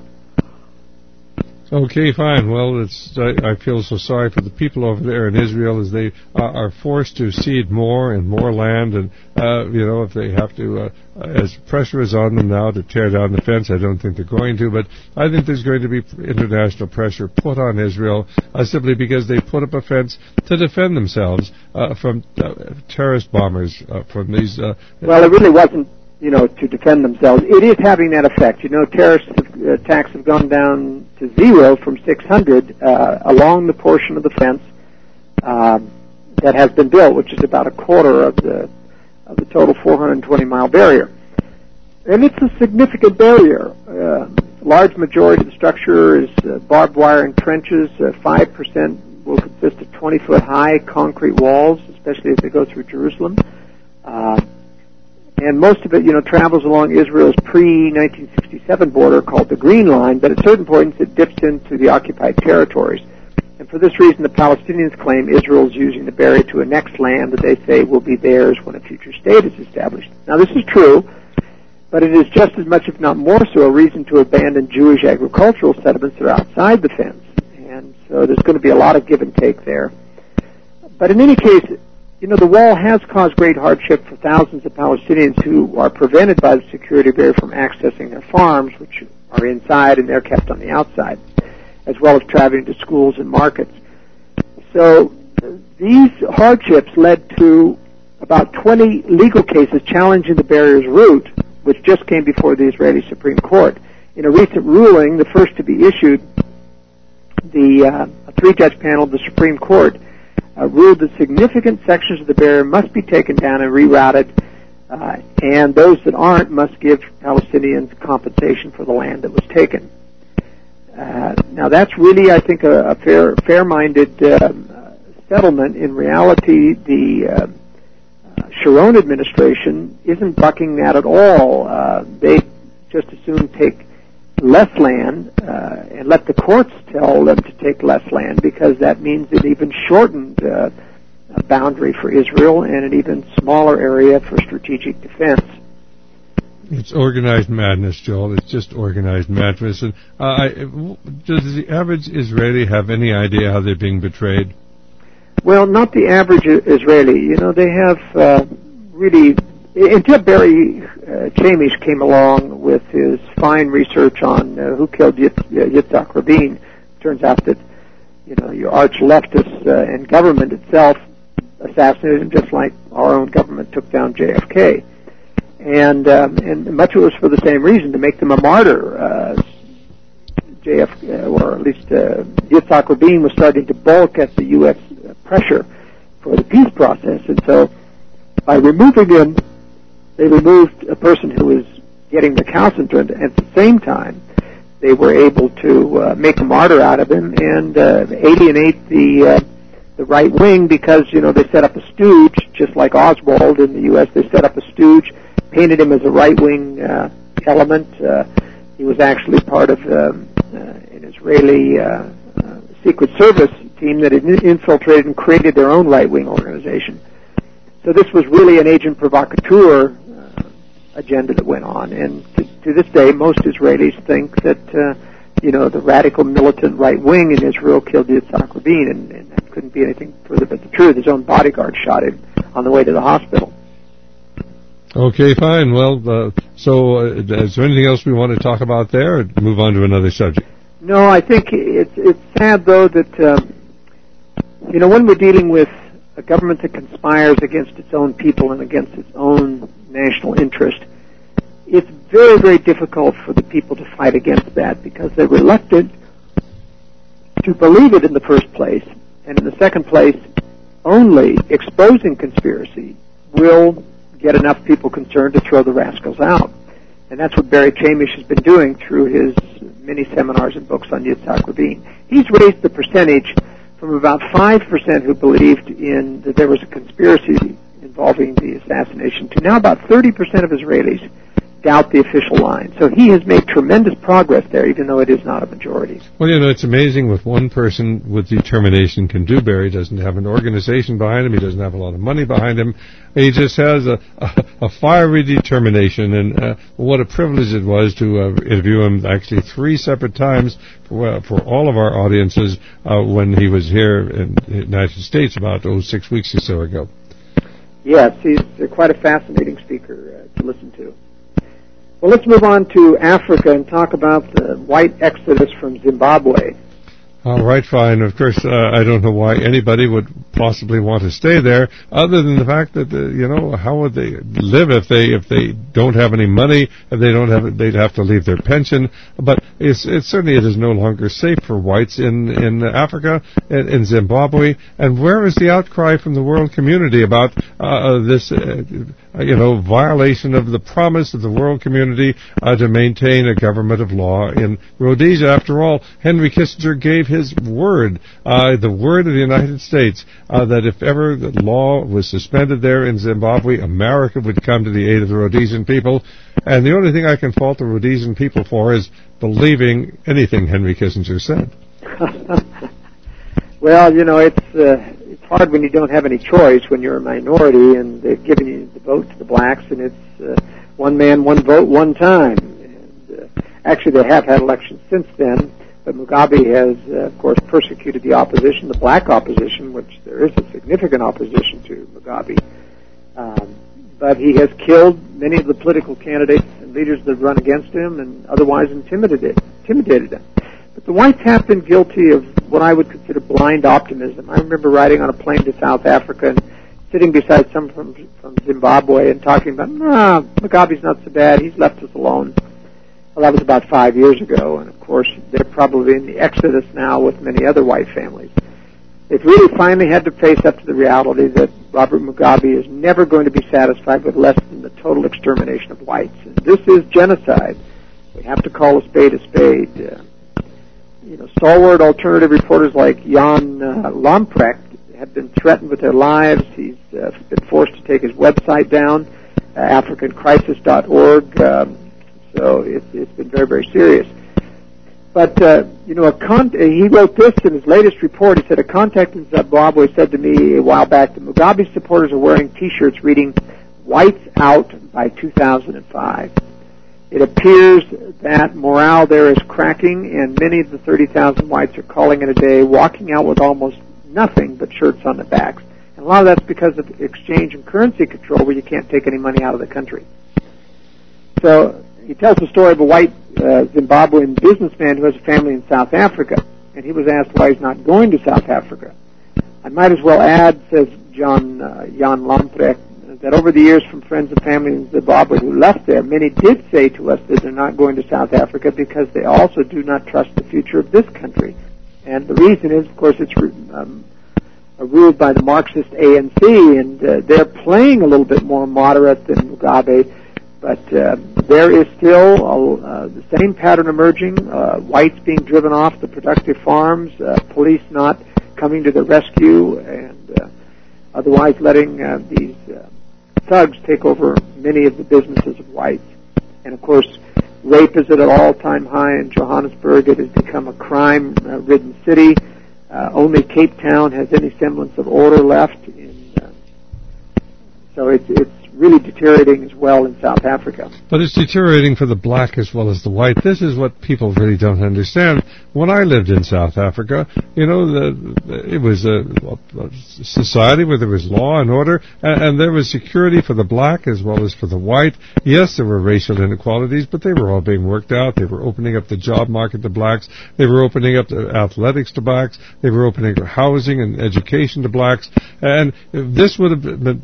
Okay, fine. Well, it's I, I feel so sorry for the people over there in Israel as they uh, are forced to cede more and more land, and uh, you know, if they have to, uh, as pressure is on them now to tear down the fence, I don't think they're going to, but I think there's going to be international pressure put on Israel uh, simply because they put up a fence to defend themselves uh, from uh, terrorist bombers uh, from these. Uh, well, it really wasn't, you know, to defend themselves. It is having that effect. You know, terrorist attacks have gone down to zero from six hundred uh, along the portion of the fence um, that has been built, which is about a quarter of the of the total four hundred twenty mile barrier. And it's a significant barrier. Uh, a large majority of the structure is uh, barbed wire and trenches. Uh, five percent will consist of twenty foot high concrete walls, especially as they go through Jerusalem. Uh, And most of it, you know, travels along Israel's pre nineteen sixty-seven border called the Green Line, but at certain points it dips into the occupied territories. And for this reason, the Palestinians claim Israel's using the barrier to annex land that they say will be theirs when a future state is established. Now, this is true, but it is just as much, if not more so, a reason to abandon Jewish agricultural settlements that are outside the fence. And so there's going to be a lot of give and take there. But in any case, you know, the wall has caused great hardship for thousands of Palestinians who are prevented by the security barrier from accessing their farms, which are inside and they're kept on the outside, as well as traveling to schools and markets. So these hardships led to about twenty legal cases challenging the barrier's route, which just came before the Israeli Supreme Court. In a recent ruling, the first to be issued, the uh, three-judge panel of the Supreme Court Uh, ruled that significant sections of the barrier must be taken down and rerouted, uh, and those that aren't must give Palestinians compensation for the land that was taken. Uh, now, that's really, I think, a, a fair, fair-minded uh, settlement. In reality, the uh, uh, Sharon administration isn't bucking that at all. Uh, they just as soon take less land uh, and let the courts tell them to take less land, because that means an even shortened uh, boundary for Israel and an even smaller area for strategic defense. It's organized madness, Joel. It's just organized madness. And uh, I, does the average Israeli have any idea how they're being betrayed? Well, not the average Israeli. You know, they have uh, really, until Barry uh, Chamish came along with his fine research on uh, who killed Yitz- uh, Yitzhak Rabin, it turns out that, you know, your arch leftists uh, and government itself assassinated him, just like our own government took down J F K. And um, and much of it was for the same reason, to make them a martyr. Uh, J F K, or at least uh, Yitzhak Rabin was starting to balk at the U S pressure for the peace process, and so by removing him, they removed a person who was getting recalcitrant. At the same time, they were able to uh, make a martyr out of him and uh, alienate the uh, the right wing because, you know, they set up a stooge, just like Oswald in the U S They set up a stooge, painted him as a right-wing uh, element. Uh, he was actually part of um, uh, an Israeli uh, uh, Secret Service team that had infiltrated and created their own right-wing organization. So this was really an agent provocateur uh, agenda that went on. And to, to this day, most Israelis think that, uh, you know, the radical militant right wing in Israel killed Yitzhak Rabin, and, and that couldn't be anything further but the truth. His own bodyguard shot him on the way to the hospital. Okay, fine. Well, uh, so uh, is there anything else we want to talk about there, or move on to another subject? No, I think it's it's sad, though, that, um, you know, when we're dealing with a government that conspires against its own people and against its own national interest, it's very, very difficult for the people to fight against that because they're reluctant to believe it in the first place. And in the second place, only exposing conspiracy will get enough people concerned to throw the rascals out. And that's what Barry Chamish has been doing through his many seminars and books on Yitzhak Rabin. He's raised the percentage from about five percent who believed in that there was a conspiracy involving the assassination to now about thirty percent of Israelis doubt the official line. So he has made tremendous progress there, even though it is not a majority. Well, you know, it's amazing what one person with determination can do, Barry. He doesn't have an organization behind him. He doesn't have a lot of money behind him. He just has a, a, a fiery determination, and uh, what a privilege it was to uh, interview him actually three separate times for, uh, for all of our audiences uh, when he was here in the United States about oh, six weeks or so ago. Yes, he's uh, quite a fascinating speaker uh, to listen to. Well, let's move on to Africa and talk about the white exodus from Zimbabwe. All right, fine. Of course, uh, I don't know why anybody would possibly want to stay there, other than the fact that, uh, you know, how would they live if they if they don't have any money? If they don't have, they'd have to leave their pension. But it's, it certainly it is no longer safe for whites in in Africa, in, in Zimbabwe. And where is the outcry from the world community about uh, this, uh, you know, violation of the promise of the world community uh, to maintain a government of law in Rhodesia? After all, Henry Kissinger gave his word, uh, the word of the United States, uh, that if ever the law was suspended there in Zimbabwe, America would come to the aid of the Rhodesian people. And the only thing I can fault the Rhodesian people for is believing anything Henry Kissinger said. Well, you know, it's uh, it's hard when you don't have any choice, when you're a minority, and they've given you the vote to the blacks, and it's uh, one man, one vote, one time. And uh, actually, they have had elections since then. But Mugabe has, uh, of course, persecuted the opposition, the black opposition, which there is a significant opposition to Mugabe. Um, but he has killed many of the political candidates and leaders that run against him and otherwise intimidated, intimidated them. But the whites have been guilty of what I would consider blind optimism. I remember riding on a plane to South Africa and sitting beside someone from, from Zimbabwe and talking about, nah, Mugabe's not so bad, he's left us alone. Well, that was about five years ago, and of course, they're probably in the exodus now with many other white families. They've really finally had to face up to the reality that Robert Mugabe is never going to be satisfied with less than the total extermination of whites. And this is genocide. We have to call a spade a spade. Uh, you know, stalwart alternative reporters like Jan uh, Lamprecht have been threatened with their lives. He's uh, been forced to take his website down, uh, African Crisis dot org. Um, So it's, it's been very, very serious. But, uh, you know, a con- he wrote this in his latest report. He said, a contact in Zimbabwe said to me a while back that Mugabe supporters are wearing T-shirts reading, "Whites Out" by two thousand five. It appears that morale there is cracking, and many of the thirty thousand whites are calling it a day, walking out with almost nothing but shirts on their backs. And a lot of that's because of exchange and currency control, where you can't take any money out of the country. So he tells the story of a white uh, Zimbabwean businessman who has a family in South Africa, and he was asked why he's not going to South Africa. I might as well add, says John uh, Jan Lamprecht, that over the years from friends and family in Zimbabwe who left there, many did say to us that they're not going to South Africa because they also do not trust the future of this country. And the reason is, of course, it's um, ruled by the Marxist A N C, and uh, they're playing a little bit more moderate than Mugabe, but uh, there is still uh, the same pattern emerging, uh, whites being driven off the productive farms, uh, police not coming to the rescue and uh, otherwise letting uh, these uh, thugs take over many of the businesses of whites. And of course, rape is at an all-time high in Johannesburg. It has become a crime-ridden city. Uh, only Cape Town has any semblance of order left. In, uh, so it's, it's really deteriorating as well in South Africa. But it's deteriorating for the black as well as the white. This is what people really don't understand. When I lived in South Africa, you know, the, it was a, a society where there was law and order, and, and there was security for the black as well as for the white. Yes, there were racial inequalities, but they were all being worked out. They were opening up the job market to blacks. They were opening up the athletics to blacks. They were opening up housing and education to blacks. And this would have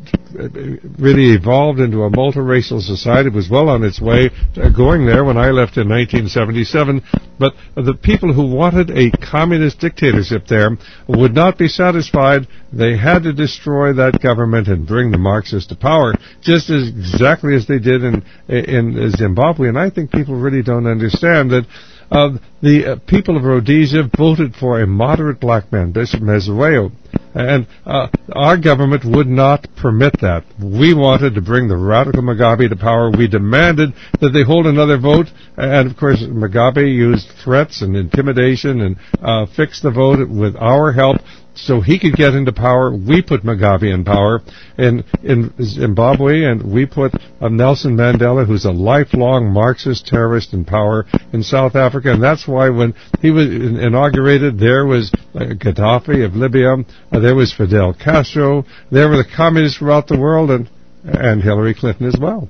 been really evolved into a multiracial society. It was well on its way to going there when I left in nineteen seventy-seven, but the people who wanted a communist dictatorship there would not be satisfied. They had to destroy that government and bring the Marxists to power, just as exactly as they did in in Zimbabwe. And I think people really don't understand that uh, the uh, people of Rhodesia voted for a moderate black man, Bishop Mesueo. And uh, our government would not permit that. We wanted to bring the radical Mugabe to power. We demanded that they hold another vote. And, of course, Mugabe used threats and intimidation and uh, fixed the vote with our help so he could get into power. We put Mugabe in power in, in Zimbabwe, and we put uh, Nelson Mandela, who's a lifelong Marxist terrorist, in power in South Africa. And that's why when he was inaugurated, there was uh, Gaddafi of Libya, uh, there was Fidel Castro, there were the communists throughout the world, and, and Hillary Clinton as well.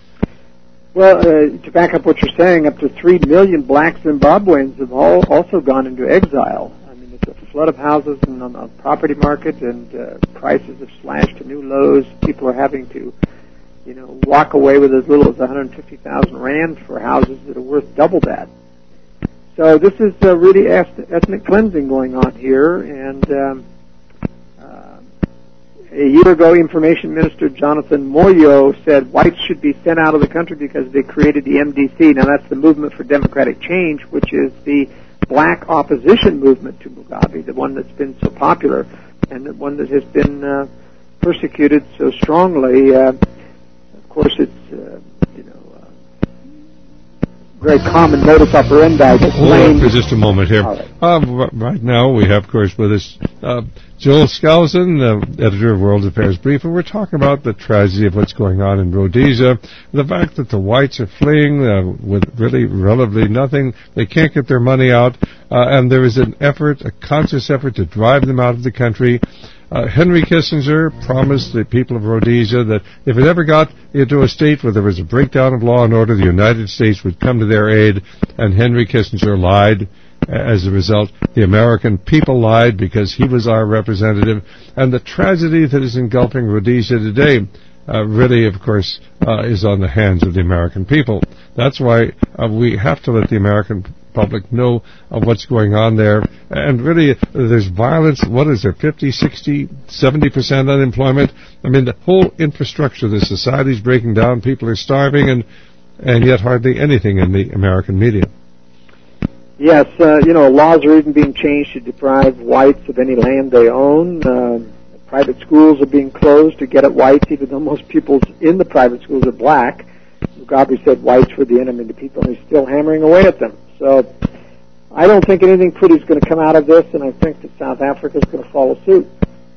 Well, uh, to back up what you're saying, up to three million black Zimbabweans have all also gone into exile. I mean, it's a flood of houses and on the property market, and uh, prices have slashed to new lows. People are having to, you know, walk away with as little as one hundred fifty thousand rand for houses that are worth double that. So this is uh, really ethnic cleansing going on here, and um, uh, a year ago, Information Minister Jonathan Moyo said whites should be sent out of the country because they created the M D C. Now, that's the Movement for Democratic Change, which is the black opposition movement to Mugabe, the one that's been so popular and the one that has been uh, persecuted so strongly. Uh, of course, it's uh, you know. very common modus operandi to blame. For just a moment here. Right. Uh, right now we have, of course, with us uh, Joel Skousen, uh, editor of World Affairs Brief, and we're talking about the tragedy of what's going on in Rhodesia, the fact that the whites are fleeing uh, with really relatively nothing. They can't get their money out, uh, and there is an effort, a conscious effort to drive them out of the country. Uh, Henry Kissinger promised the people of Rhodesia that if it ever got into a state where there was a breakdown of law and order, the United States would come to their aid, and Henry Kissinger lied. As a result, the American people lied because he was our representative, and the tragedy that is engulfing Rhodesia today uh, really, of course, uh, is on the hands of the American people. That's why uh, we have to let the American public know of what's going on there. And really, uh, there's violence. What is there, fifty, sixty, seventy percent unemployment? I mean, the whole infrastructure of the society is breaking down. People are starving, and and yet hardly anything in the American media. Yes, uh, you know, laws are even being changed to deprive whites of any land they own. Uh, private schools are being closed to get at whites, even though most people in the private schools are black. Mugabe said whites were the enemy to people, and he's still hammering away at them. So I don't think anything pretty is going to come out of this, and I think that South Africa is going to follow suit.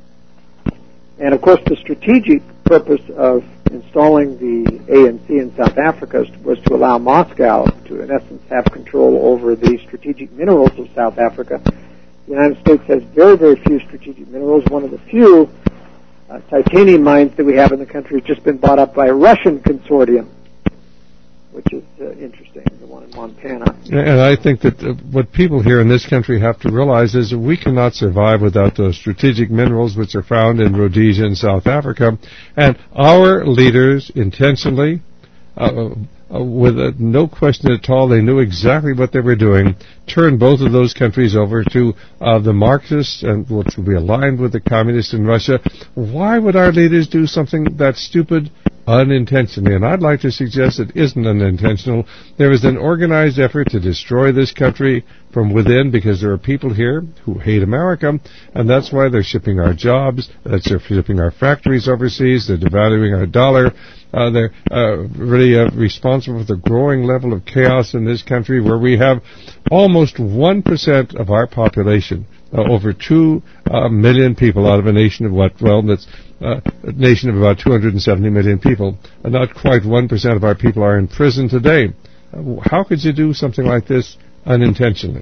And, of course, the strategic purpose of installing the A N C in South Africa was to allow Moscow to, in essence, have control over the strategic minerals of South Africa. The United States has very, very few strategic minerals. One of the few uh, titanium mines that we have in the country has just been bought up by a Russian consortium, which is uh, interesting, the one in Montana. And I think that uh, what people here in this country have to realize is that we cannot survive without those strategic minerals which are found in Rhodesia and South Africa. And our leaders intentionally, uh, uh, with uh, no question at all, they knew exactly what they were doing, turned both of those countries over to uh, the Marxists, and which will be aligned with the communists in Russia. Why would our leaders do something that stupid unintentionally, and I'd like to suggest it isn't unintentional. There is an organized effort to destroy this country from within because there are people here who hate America, and that's why they're shipping our jobs, that's they're shipping our factories overseas, they're devaluing our dollar. Uh, they're uh, really uh, responsible for the growing level of chaos in this country where we have almost one percent of our population, uh, over two uh, million people out of a nation of what? Well, that's uh, a nation of about two hundred seventy million people. And not quite one percent of our people are in prison today. Uh, how could you do something like this unintentionally?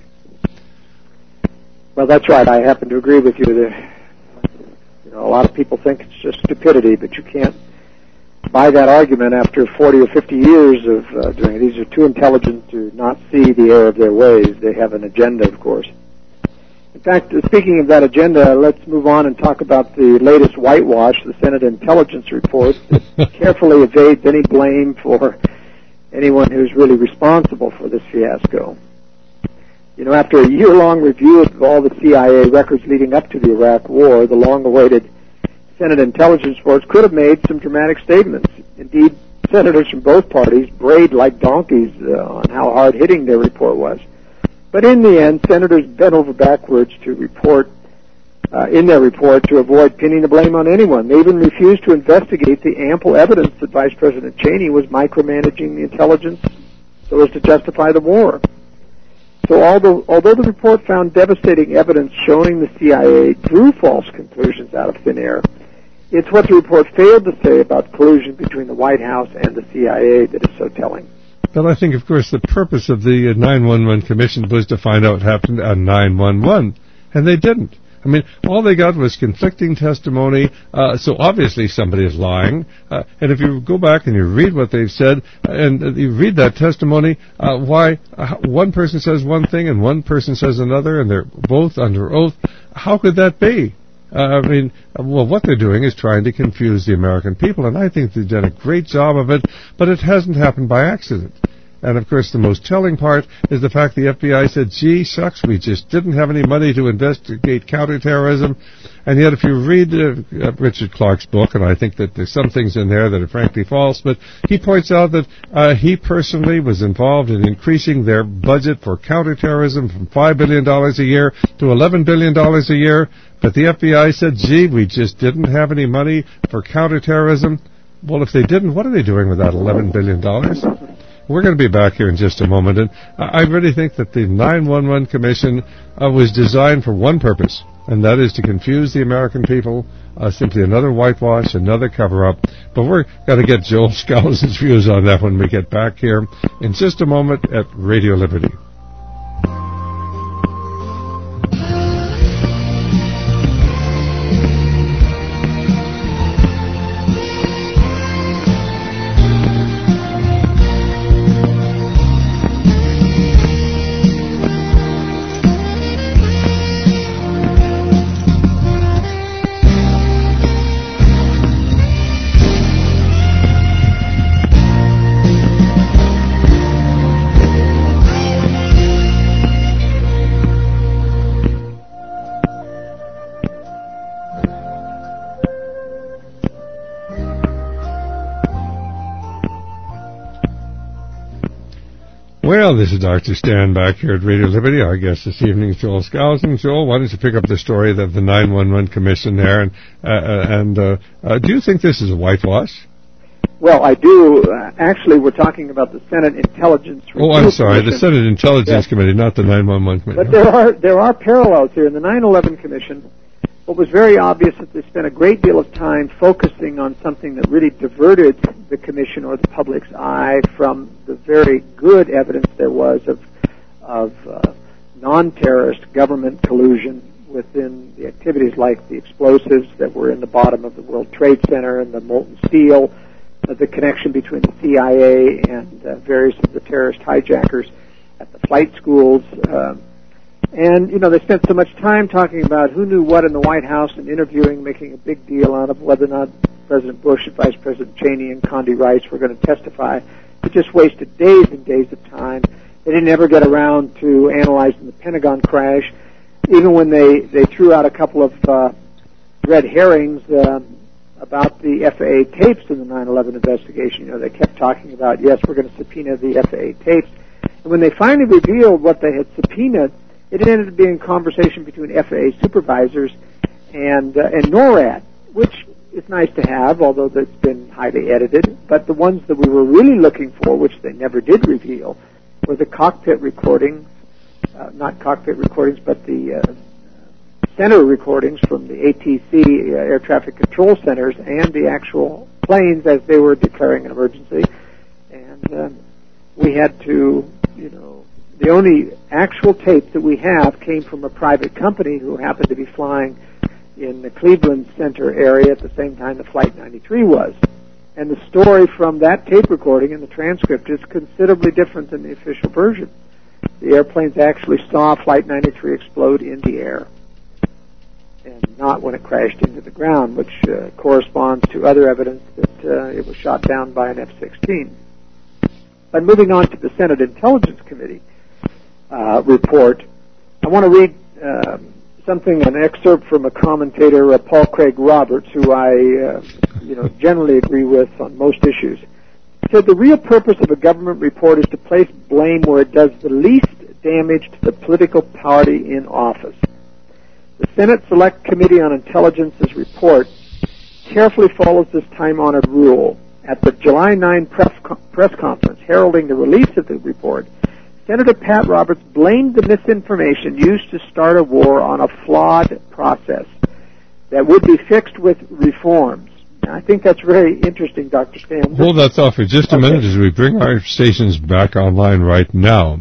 Well, that's right. I happen to agree with you. There, you know, a lot of people think it's just stupidity, but you can't buy that argument after forty or fifty years of uh, doing it. These are too intelligent to not see the error of their ways. They have an agenda, of course. In fact, uh, speaking of that agenda, let's move on and talk about the latest whitewash, the Senate Intelligence Report, that carefully evades any blame for anyone who's really responsible for this fiasco. You know, after a year-long review of all the C I A records leading up to the Iraq War, the long-awaited Senate intelligence reports could have made some dramatic statements. Indeed, senators from both parties brayed like donkeys uh, on how hard-hitting their report was. But in the end, senators bent over backwards to report, uh, in their report, to avoid pinning the blame on anyone. They even refused to investigate the ample evidence that Vice President Cheney was micromanaging the intelligence so as to justify the war. So although, although the report found devastating evidence showing the C I A drew false conclusions out of thin air, it's what the report failed to say about collusion between the White House and the C I A that is so telling. Well, I think, of course, the purpose of the nine one one Commission was to find out what happened on nine one one, and they didn't. I mean, all they got was conflicting testimony, uh, so obviously somebody is lying. Uh, and if you go back and you read what they've said, and uh, you read that testimony, uh, why uh, one person says one thing and one person says another, and they're both under oath, how could that be? Uh, I mean, well, what they're doing is trying to confuse the American people, and I think they've done a great job of it, but it hasn't happened by accident. And, of course, the most telling part is the fact the F B I said, gee, shucks, we just didn't have any money to investigate counterterrorism. And yet if you read uh, Richard Clark's book, and I think that there's some things in there that are frankly false, but he points out that uh, he personally was involved in increasing their budget for counterterrorism from five billion dollars a year to eleven billion dollars a year. But the F B I said, gee, we just didn't have any money for counterterrorism. Well, if they didn't, what are they doing with that eleven billion dollars? We're going to be back here in just a moment, and I really think that the nine one one Commission uh, was designed for one purpose, and that is to confuse the American people, uh, simply another whitewash, another cover-up. But we're going to get Joel Skousen's views on that when we get back here in just a moment at Radio Liberty. Well, this is Doctor Stan back here at Radio Liberty. Our guest this evening is Joel Skousen. Joel, why don't you pick up the story of the nine one one Commission there? And, uh, and uh, uh, do you think this is a whitewash? Well, I do. Uh, actually, we're talking about the Senate Intelligence Review Oh, I'm sorry, Commission. the Senate Intelligence yeah. Committee, not the nine one one Committee. But there are there are parallels here. In the nine eleven Commission, what was very obvious that they spent a great deal of time focusing on something that really diverted the Commission or the public's eye from the very good evidence there was of of uh, non-terrorist government collusion within the activities like the explosives that were in the bottom of the World Trade Center and the molten steel, uh, the connection between the C I A and uh, various of the terrorist hijackers at the flight schools. Uh, And, you know, they spent so much time talking about who knew what in the White House and interviewing, making a big deal out of whether or not President Bush and Vice President Cheney and Condi Rice were going to testify. It just wasted days and days of time. They didn't ever get around to analyzing the Pentagon crash. Even when they, they threw out a couple of uh, red herrings, uh, about the F A A tapes in the nine eleven investigation. You know, they kept talking about, yes, we're going to subpoena the F A A tapes. And when they finally revealed what they had subpoenaed, it ended up being a conversation between F A A supervisors and uh, and NORAD, which is nice to have, although that's been highly edited. But the ones that we were really looking for, which they never did reveal, were the cockpit recordings, uh, not cockpit recordings, but the uh, center recordings from the A T C, uh, air traffic control centers, and the actual planes as they were declaring an emergency. And um, we had to, you know, the only actual tape that we have came from a private company who happened to be flying in the Cleveland Center area at the same time the Flight ninety-three was. And the story from that tape recording and the transcript is considerably different than the official version. The airplanes actually saw Flight ninety-three explode in the air, and not when it crashed into the ground, which uh, corresponds to other evidence that uh, it was shot down by an F sixteen. But moving on to the Senate Intelligence Committee uh, report, I want to read uh, something, an excerpt from a commentator, uh, Paul Craig Roberts, who I uh, you know, generally agree with on most issues. He said, the real purpose of a government report is to place blame where it does the least damage to the political party in office. The Senate Select Committee on Intelligence's report carefully follows this time-honored rule. At the July ninth press, co- press conference heralding the release of the report, Senator Pat Roberts blamed the misinformation used to start a war on a flawed process that would be fixed with reforms. Now, I think that's very interesting, Doctor Stan. Hold that thought for just a okay. minute as we bring our stations back online right now.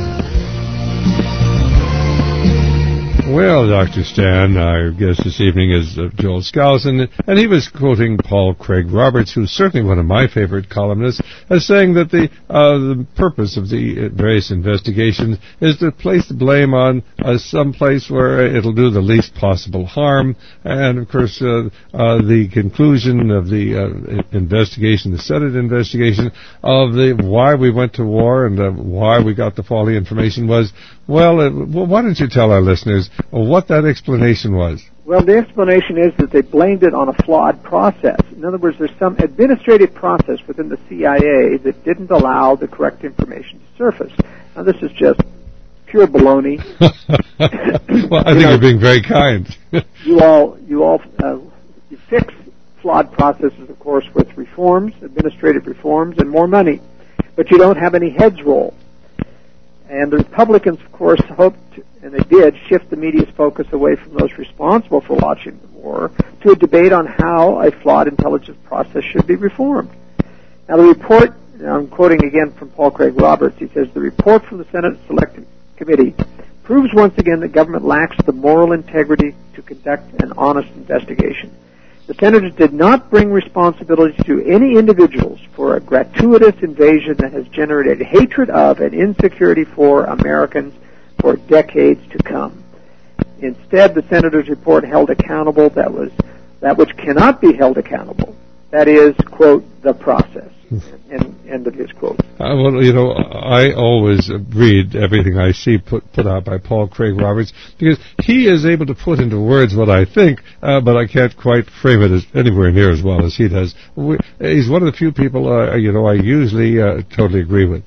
Well, Doctor Stan, our guest this evening is uh, Joel Skousen, and he was quoting Paul Craig Roberts, who's certainly one of my favorite columnists, as saying that the uh, the purpose of the various investigations is to place the blame on uh, some place where it'll do the least possible harm. And, of course, uh, uh, the conclusion of the uh, investigation, the Senate investigation, of the why we went to war and uh, why we got the faulty information was, well, uh, well, why don't you tell our listeners what that explanation was? Well, the explanation is that they blamed it on a flawed process. In other words, there's some administrative process within the C I A that didn't allow the correct information to surface. Now, this is just pure baloney. Well, I you think know, you're being very kind. you all, you all, uh, you fix flawed processes, of course, with reforms, administrative reforms, and more money, but you don't have any heads roll. And the Republicans, of course, hoped, and they did, shift the media's focus away from those responsible for launching the war to a debate on how a flawed intelligence process should be reformed. Now, the report, I'm quoting again from Paul Craig Roberts, he says, the report from the Senate Select Committee proves once again that government lacks the moral integrity to conduct an honest investigation. The senators did not bring responsibility to any individuals for a gratuitous invasion that has generated hatred of and insecurity for Americans for decades to come. Instead, the senators' report held accountable that was that which cannot be held accountable. That is, quote, the process. End, end of his quote. Uh, well, you know, I always read everything I see put put out by Paul Craig Roberts because he is able to put into words what I think, uh, but I can't quite frame it as anywhere near as well as he does. We, he's one of the few people, uh, you know, I usually uh, totally agree with.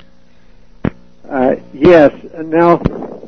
Uh, yes. And now,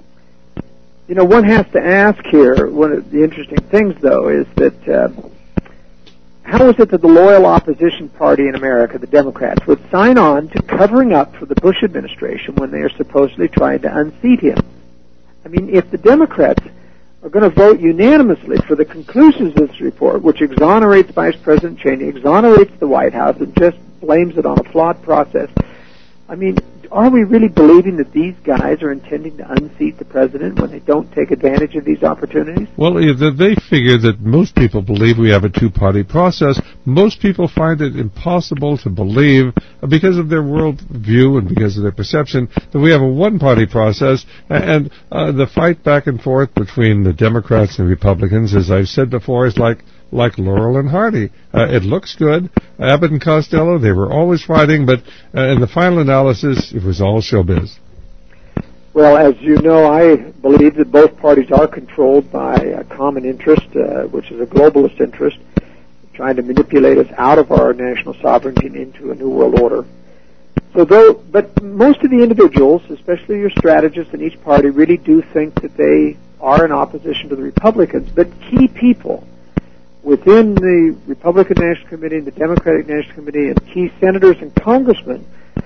you know, one has to ask here, one of the interesting things, though, is that uh, how is it that the loyal opposition party in America, the Democrats, would sign on to covering up for the Bush administration when they are supposedly trying to unseat him? I mean, if the Democrats are going to vote unanimously for the conclusions of this report, which exonerates Vice President Cheney, exonerates the White House, and just blames it on a flawed process, I mean, are we really believing that these guys are intending to unseat the president when they don't take advantage of these opportunities? Well, they figure that most people believe we have a two-party process. Most people find it impossible to believe, because of their world view and because of their perception, that we have a one-party process. And uh, the fight back and forth between the Democrats and the Republicans, as I've said before, is like like Laurel and Hardy. Uh, it looks good. Abbott and Costello, they were always fighting, but uh, in the final analysis, it was all showbiz. Well, as you know, I believe that both parties are controlled by a common interest, uh, which is a globalist interest, trying to manipulate us out of our national sovereignty and into a new world order. So though, but most of the individuals, especially your strategists in each party, really do think that they are in opposition to the Republicans. But key people within the Republican National Committee and the Democratic National Committee and key senators and congressmen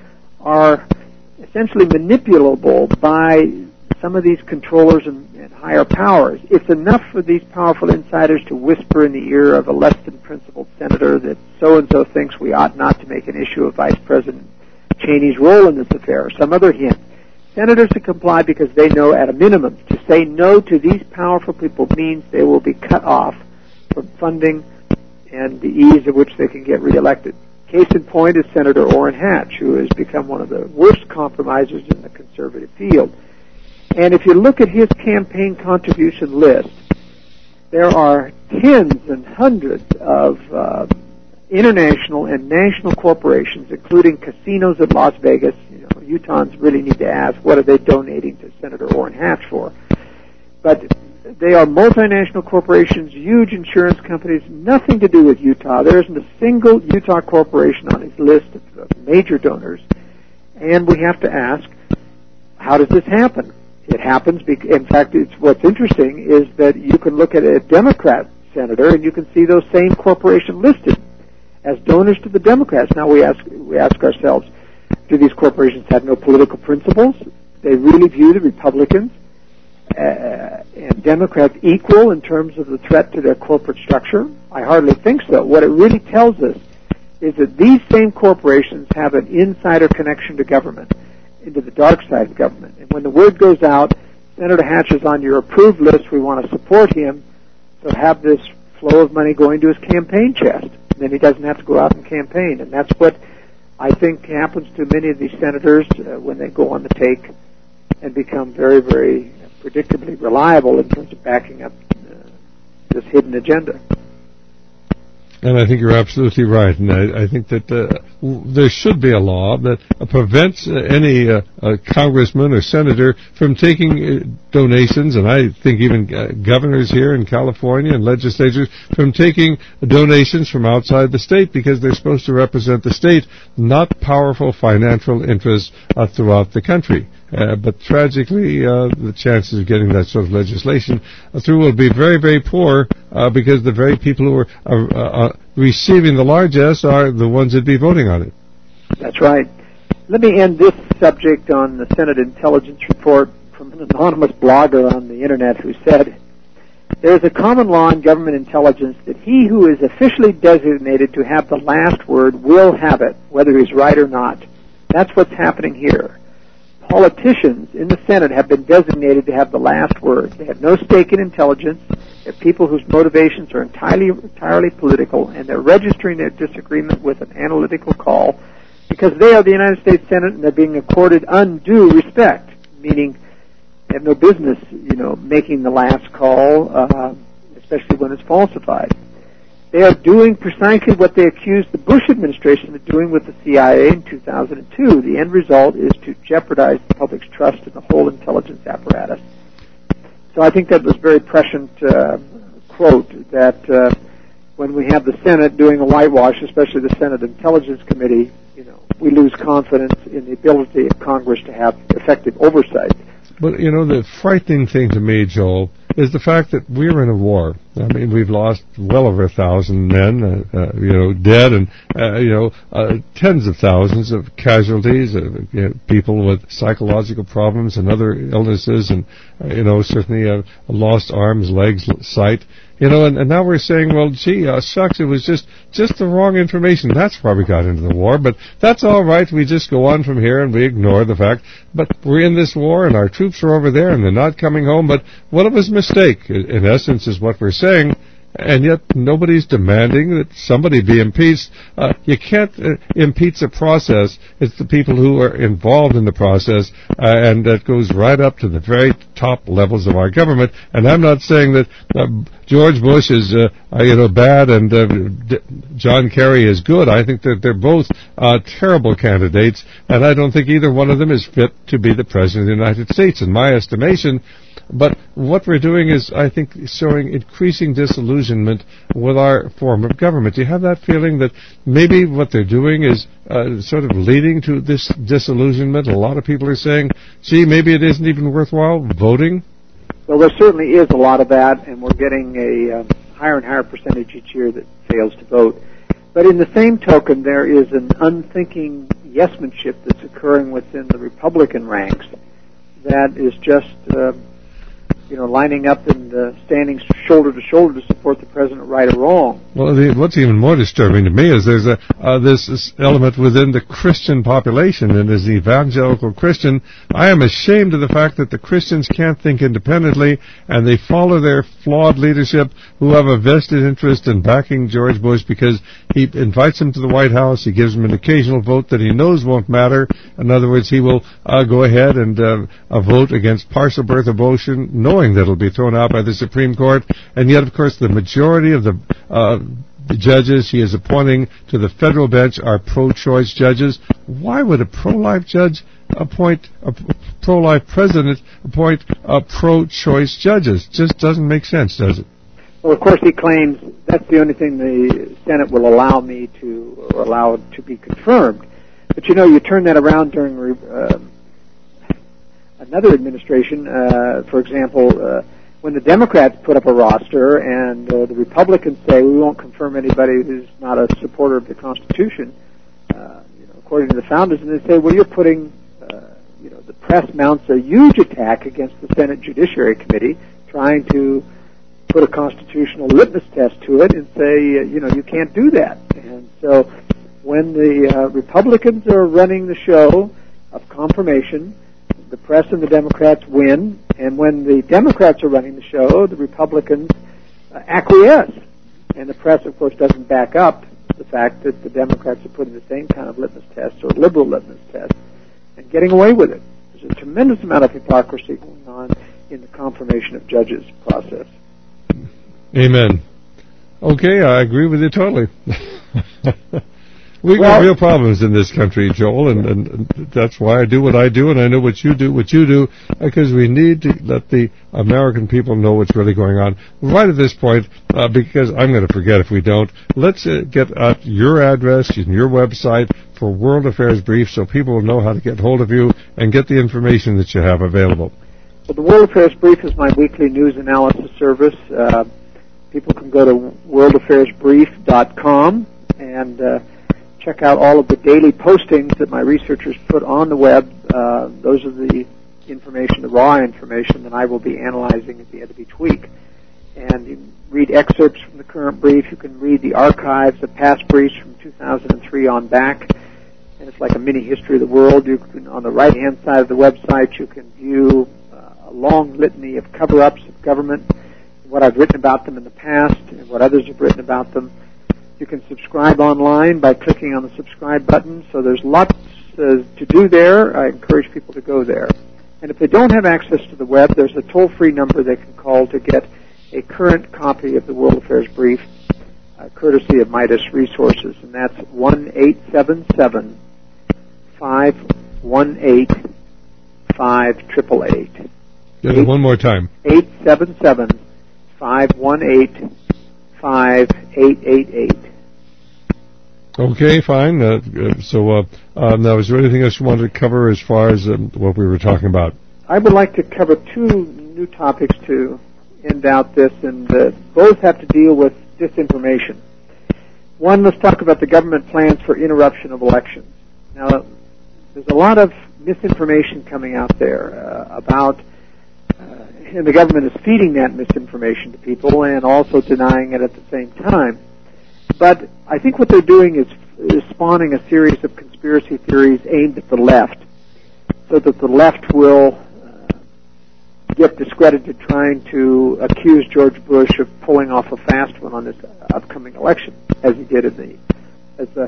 are essentially manipulable by some of these controllers and, and higher powers. It's enough for these powerful insiders to whisper in the ear of a less than principled senator that so-and-so thinks we ought not to make an issue of Vice President Cheney's role in this affair, or some other hint. Senators to comply because they know at a minimum to say no to these powerful people means they will be cut off from funding and the ease at which they can get reelected. Case in point is Senator Orrin Hatch, who has become one of the worst compromisers in the conservative field. And if you look at his campaign contribution list, there are tens and hundreds of uh, international and national corporations, including casinos in Las Vegas. You know, Utahns really need to ask, what are they donating to Senator Orrin Hatch for? But they are multinational corporations, huge insurance companies, nothing to do with Utah. There isn't a single Utah corporation on his list of, of major donors. And we have to ask, how does this happen? It happens, because, in fact, it's, what's interesting is that you can look at a Democrat senator and you can see those same corporations listed as donors to the Democrats. Now we ask we ask ourselves, do these corporations have no political principles? They really view the Republicans uh, and Democrats equal in terms of the threat to their corporate structure? I hardly think so. What it really tells us is that these same corporations have an insider connection to government, into the dark side of government. And when the word goes out, Senator Hatch is on your approved list, we want to support him, so have this flow of money going to his campaign chest. And then he doesn't have to go out and campaign. And that's what I think happens to many of these senators uh, when they go on the take and become very, very predictably reliable in terms of backing up uh, this hidden agenda. And I think you're absolutely right. And I, I think that uh, w- there should be a law that uh, prevents uh, any uh, uh, congressman or senator from taking uh, donations, and I think even uh, governors here in California and legislatures from taking donations from outside the state, because they're supposed to represent the state, not powerful financial interests uh, throughout the country. Uh, but tragically, uh, the chances of getting that sort of legislation uh, through will be very, very poor uh, because the very people who are, are uh, receiving the largesse are the ones that be voting on it. That's right. Let me end this subject on the Senate Intelligence Report from an anonymous blogger on the Internet who said, there is a common law in government intelligence that he who is officially designated to have the last word will have it, whether he's right or not. That's what's happening here. Politicians in the Senate have been designated to have the last word. They have no stake in intelligence. They're people whose motivations are entirely, entirely political, and they're registering their disagreement with an analytical call because they are the United States Senate and they're being accorded undue respect, meaning they have no business, you know, making the last call, uh, especially when it's falsified. They are doing precisely what they accused the Bush administration of doing with the C I A in two thousand two. The end result is to jeopardize the public's trust in the whole intelligence apparatus. So I think that was a very prescient uh, quote that uh, when we have the Senate doing a whitewash, especially the Senate Intelligence Committee, you know, we lose confidence in the ability of Congress to have effective oversight. But, you know, the frightening thing to me, Joel, is the fact that we're in a war. I mean, we've lost well over a thousand men, uh, uh, you know, dead, and, uh, you know, uh, tens of thousands of casualties, uh, you know, people with psychological problems and other illnesses, and, uh, you know, certainly uh, lost arms, legs, sight. You know, and, and now we're saying, well, gee, uh, shucks, it was just, just the wrong information. That's why we got into the war, but that's all right. We just go on from here and we ignore the fact. But we're in this war and our troops are over there and they're not coming home. But what it was a mistake, in essence, is what we're saying. And yet nobody's demanding that somebody be impeached. Uh, you can't uh, impeach a process. It's the people who are involved in the process, uh, and that goes right up to the very top levels of our government. And I'm not saying that uh, George Bush is, uh, uh, you know, bad and uh, D- John Kerry is good. I think that they're both uh, terrible candidates, and I don't think either one of them is fit to be the President of the United States. In my estimation, But what we're doing is, I think, showing increasing disillusionment with our form of government. Do you have that feeling that maybe what they're doing is uh, sort of leading to this disillusionment? A lot of people are saying, gee, maybe it isn't even worthwhile voting? Well, there certainly is a lot of that, and we're getting a uh, higher and higher percentage each year that fails to vote. But in the same token, there is an unthinking yes-manship that's occurring within the Republican ranks that is just, uh, you know, lining up and uh, standing shoulder to shoulder to support the president, right or wrong. Well, the, what's even more disturbing to me is there's a uh, this, this element within the Christian population, and as an evangelical Christian, I am ashamed of the fact that the Christians can't think independently, and they follow their flawed leadership, who have a vested interest in backing George Bush because he invites him to the White House, he gives him an occasional vote that he knows won't matter. In other words, he will uh, go ahead and uh, uh, vote against partial birth abortion, knowing that it'll be thrown out by the Supreme Court, and yet, of course, the majority of the uh, the judges he is appointing to the federal bench are pro-choice judges. Why would a pro-life judge appoint a pro-life president appoint a pro-choice judges? Just doesn't make sense, does it? Well, of course, he claims that's the only thing the Senate will allow me to, or allow to be confirmed. But, you know, you turn that around during uh, another administration. Uh, for example, uh, when the Democrats put up a roster and uh, the Republicans say we won't confirm anybody who's not a supporter of the Constitution, uh, you know, according to the founders, and they say, well, you're putting, uh, you know, the press mounts a huge attack against the Senate Judiciary Committee, trying to put a constitutional litmus test to it and say, uh, you know, you can't do that. And so when the uh, Republicans are running the show of confirmation, the press and the Democrats win, and when the Democrats are running the show, the Republicans uh, acquiesce. And the press, of course, doesn't back up the fact that the Democrats are putting the same kind of litmus test, or liberal litmus test, and getting away with it. There's a tremendous amount of hypocrisy going on in the confirmation of judges process. Amen. Okay, I agree with you totally. We've well, got real problems in this country, Joel, and, and, and that's why I do what I do, and I know what you do, what you do, because we need to let the American people know what's really going on. Right at this point, uh, because I'm going to forget if we don't, let's uh, get uh, your address and your website for World Affairs Brief so people will know how to get hold of you and get the information that you have available. Well, the World Affairs Brief is my weekly news analysis service. Uh, people can go to world affairs brief dot com and uh, check out all of the daily postings that my researchers put on the web. Uh, those are the information, the raw information that I will be analyzing at the end of each week. And you can read excerpts from the current brief. You can read the archives of past briefs from two thousand three on back. And it's like a mini history of the world. You can, on the right-hand side of the website, you can view uh, a long litany of cover-ups of government, what I've written about them in the past, and what others have written about them. You can subscribe online by clicking on the subscribe button. So there's lots uh, to do there. I encourage people to go there. And if they don't have access to the web, there's a toll-free number they can call to get a current copy of the World Affairs Brief, uh, courtesy of Midas Resources, and that's one eight seven seven, five one eight, five eight eight eight. Get it one more time. eight seven seven, five one eight, five eight eight eight. Okay, fine. Uh, so, uh, uh, now, is there anything else you wanted to cover as far as um, what we were talking about? I would like to cover two new topics to end out this, and uh, both have to deal with disinformation. One, let's talk about the government plans for interruption of elections. Now, there's a lot of misinformation coming out there uh, about, uh, and the government is feeding that misinformation to people and also denying it at the same time. But I think what they're doing is, is spawning a series of conspiracy theories aimed at the left, so that the left will uh, get discredited trying to accuse George Bush of pulling off a fast one on this upcoming election, as he did in the, as the,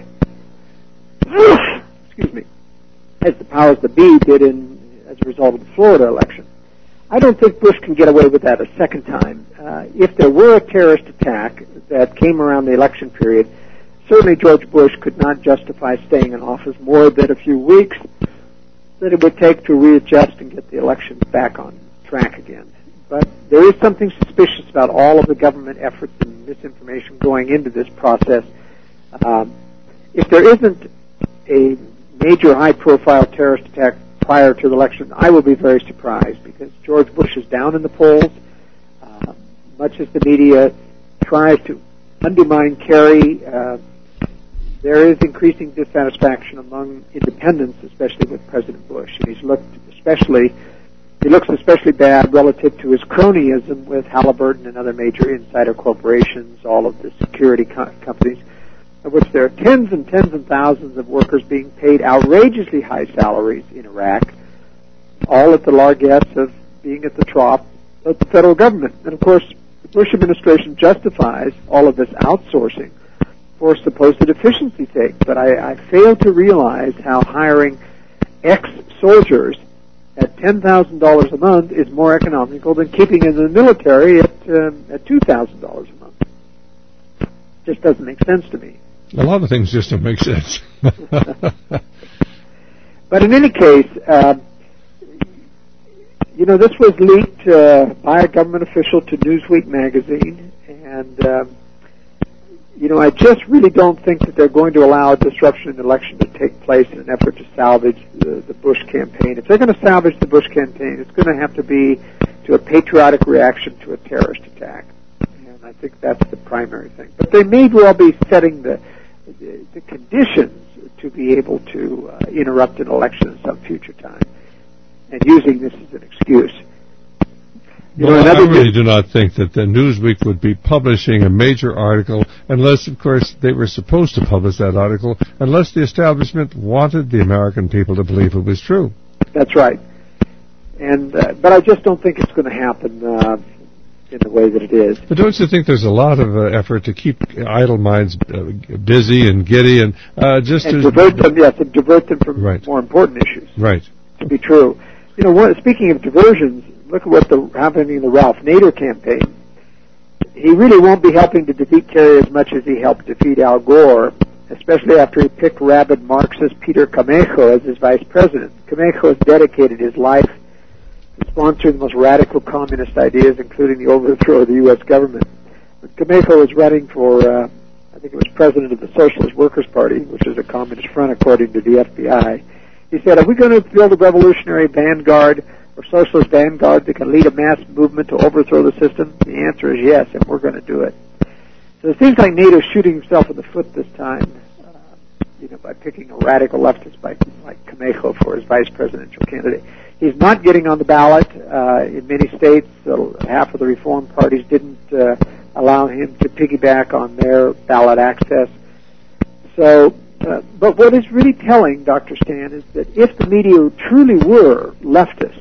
excuse me, as the powers that be did in, as a result of the Florida election. I don't think Bush can get away with that a second time. Uh, if there were a terrorist attack that came around the election period, certainly George Bush could not justify staying in office more than a few weeks that it would take to readjust and get the election back on track again. but there is something suspicious about all of the government efforts and misinformation going into this process. Um, if there isn't a major high-profile terrorist attack prior to the election, I will be very surprised, because George Bush is down in the polls. Uh, much as the media tries to undermine Kerry, uh, there is increasing dissatisfaction among independents, especially with President Bush. And he's looked especially, he looks especially bad relative to his cronyism with Halliburton and other major insider corporations, all of the security co- companies, of which there are tens and tens and thousands of workers being paid outrageously high salaries in Iraq, all at the largesse of being at the trough of the federal government. And of course, the Bush administration justifies all of this outsourcing for supposed efficiency sake, but I, I fail to realize how hiring ex-soldiers at ten thousand dollars a month is more economical than keeping in the military at, um, at two thousand dollars a month. Just doesn't make sense to me. A lot of things just don't make sense. But in any case, uh, you know, this was leaked uh, by a government official to Newsweek magazine, and uh, you know, I just really don't think that they're going to allow a disruption in the election to take place in an effort to salvage the, the Bush campaign. If they're going to salvage the Bush campaign, it's going to have to be to a patriotic reaction to a terrorist attack. And I think that's the primary thing. But they may well be setting the, the, the conditions to be able to uh, interrupt an election at some future time, and using this as an excuse. You well, know, I really do not think that the Newsweek would be publishing a major article unless, of course, they were supposed to publish that article, unless the establishment wanted the American people to believe it was true. That's right. And uh, but I just don't think it's going to happen uh, in the way that it is. But don't you think there's a lot of uh, effort to keep idle minds uh, busy and giddy and uh, just and to divert them, yes, and divert them from right. more important issues. Right. To be true. You know, what, speaking of diversions, look at what's happening in the Ralph Nader campaign. He really won't be helping to defeat Kerry as much as he helped defeat Al Gore, especially after he picked rabid Marxist Peter Camejo as his vice president. Camejo has dedicated his life to sponsoring the most radical communist ideas, including the overthrow of the U S government. When Camejo was running for, uh, I think it was president of the Socialist Workers' Party, which is a communist front according to the F B I, he said, are we going to build a revolutionary vanguard or socialist vanguard that can lead a mass movement to overthrow the system? The answer is yes, and we're going to do it. So it seems like NATO's shooting himself in the foot this time, uh, you know, by picking a radical leftist like, like Camejo for his vice presidential candidate. He's not getting on the ballot. Uh, in many states, uh, half of the reform parties didn't uh, allow him to piggyback on their ballot access. So, uh, but what is really telling, Doctor Stan, is that if the media truly were leftist,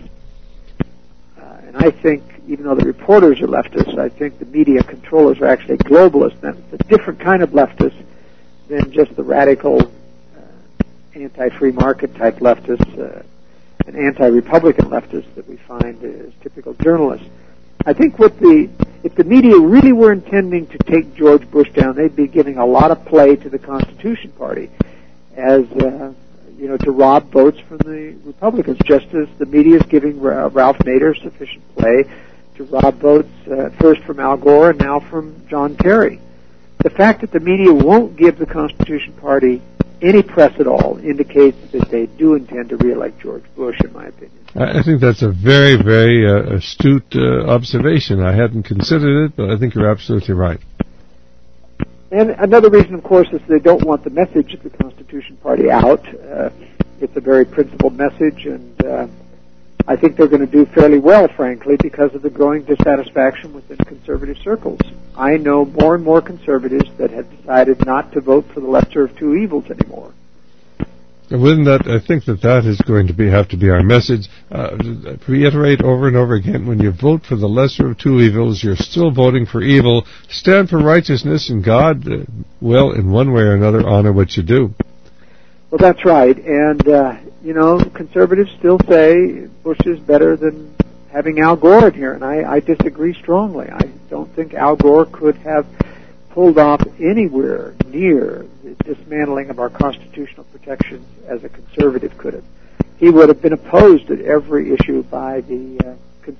and I think, even though the reporters are leftists, I think the media controllers are actually globalists. That's a different kind of leftist than just the radical uh, anti-free market type leftists uh, and anti-Republican leftists that we find as typical journalists. I think what the if the media really were intending to take George Bush down, they'd be giving a lot of play to the Constitution Party as uh, you know, to rob votes from the Republicans, just as the media is giving Ralph Nader sufficient play to rob votes uh, first from Al Gore and now from John Kerry. The fact that the media won't give the Constitution Party any press at all indicates that they do intend to reelect George Bush, in my opinion. I think that's a very, very uh, astute uh, observation. I hadn't considered it, but I think you're absolutely right. And another reason, of course, is they don't want the message of the Constitution Party out. Uh, it's a very principled message, and uh, I think they're going to do fairly well, frankly, because of the growing dissatisfaction within conservative circles. I know more and more conservatives that have decided not to vote for the lesser of two evils anymore. And within that, I think that that is going to be have to be our message. Uh, reiterate over and over again, when you vote for the lesser of two evils, you're still voting for evil. Stand for righteousness, and God uh, will, in one way or another, honor what you do. Well, that's right. And, uh, you know, conservatives still say Bush is better than having Al Gore in here, and I, I disagree strongly. I don't think Al Gore could have pulled off anywhere near the dismantling of our constitutional protections as a conservative could have. He would have been opposed at every issue by the uh,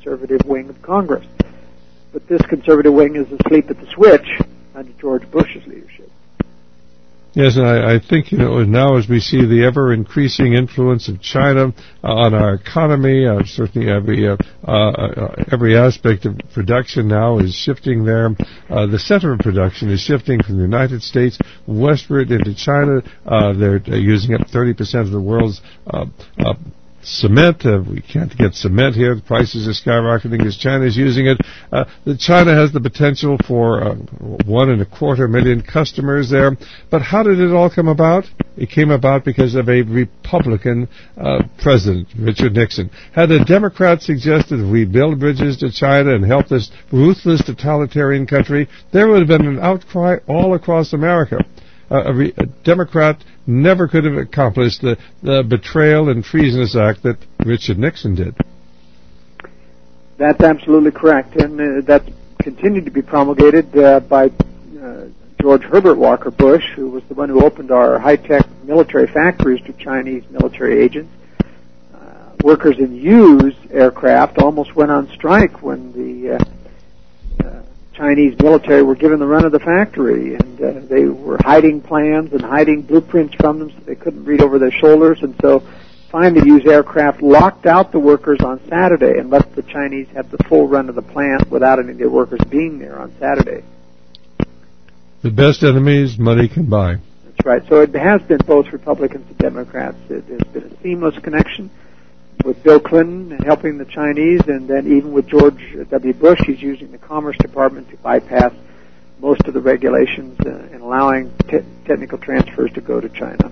conservative wing of Congress. But this conservative wing is asleep at the switch under George Bush's leadership. Yes, and I, I think, you know, now as we see the ever-increasing influence of China uh, on our economy, uh, certainly every uh, uh, every aspect of production now is shifting there. Uh, the center of production is shifting from the United States westward into China. Uh, they're uh, using up thirty percent of the world's uh, uh, cement. Uh, we can't get cement here. The prices are skyrocketing as China is using it. Uh, China has the potential for uh, one and a quarter million customers there. But how did it all come about? It came about because of a Republican uh, president, Richard Nixon. Had a Democrat suggested we build bridges to China and help this ruthless totalitarian country, there would have been an outcry all across America. Uh, a, re- a Democrat never could have accomplished the, the betrayal and treasonous act that Richard Nixon did. That's absolutely correct, and uh, that's continued to be promulgated uh, by uh, George Herbert Walker Bush, who was the one who opened our high-tech military factories to Chinese military agents. Uh, workers in Hughes aircraft almost went on strike when the uh, Chinese military were given the run of the factory, and uh, they were hiding plans and hiding blueprints from them so they couldn't read over their shoulders, and so finally Hughes Aircraft locked out the workers on Saturday and let the Chinese have the full run of the plant without any of their workers being there on Saturday. The best enemies money can buy. That's right. So it has been both Republicans and Democrats. It has been a seamless connection with Bill Clinton helping the Chinese, and then even with George W. Bush, he's using the Commerce Department to bypass most of the regulations uh, and allowing te- technical transfers to go to China.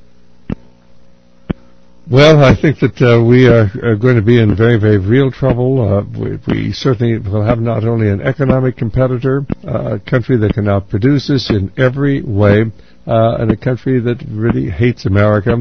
Well, I think that uh, we are, are going to be in very, very real trouble. Uh, we, we certainly will have not only an economic competitor, uh, a country that can outproduce us in every way, uh, and a country that really hates America.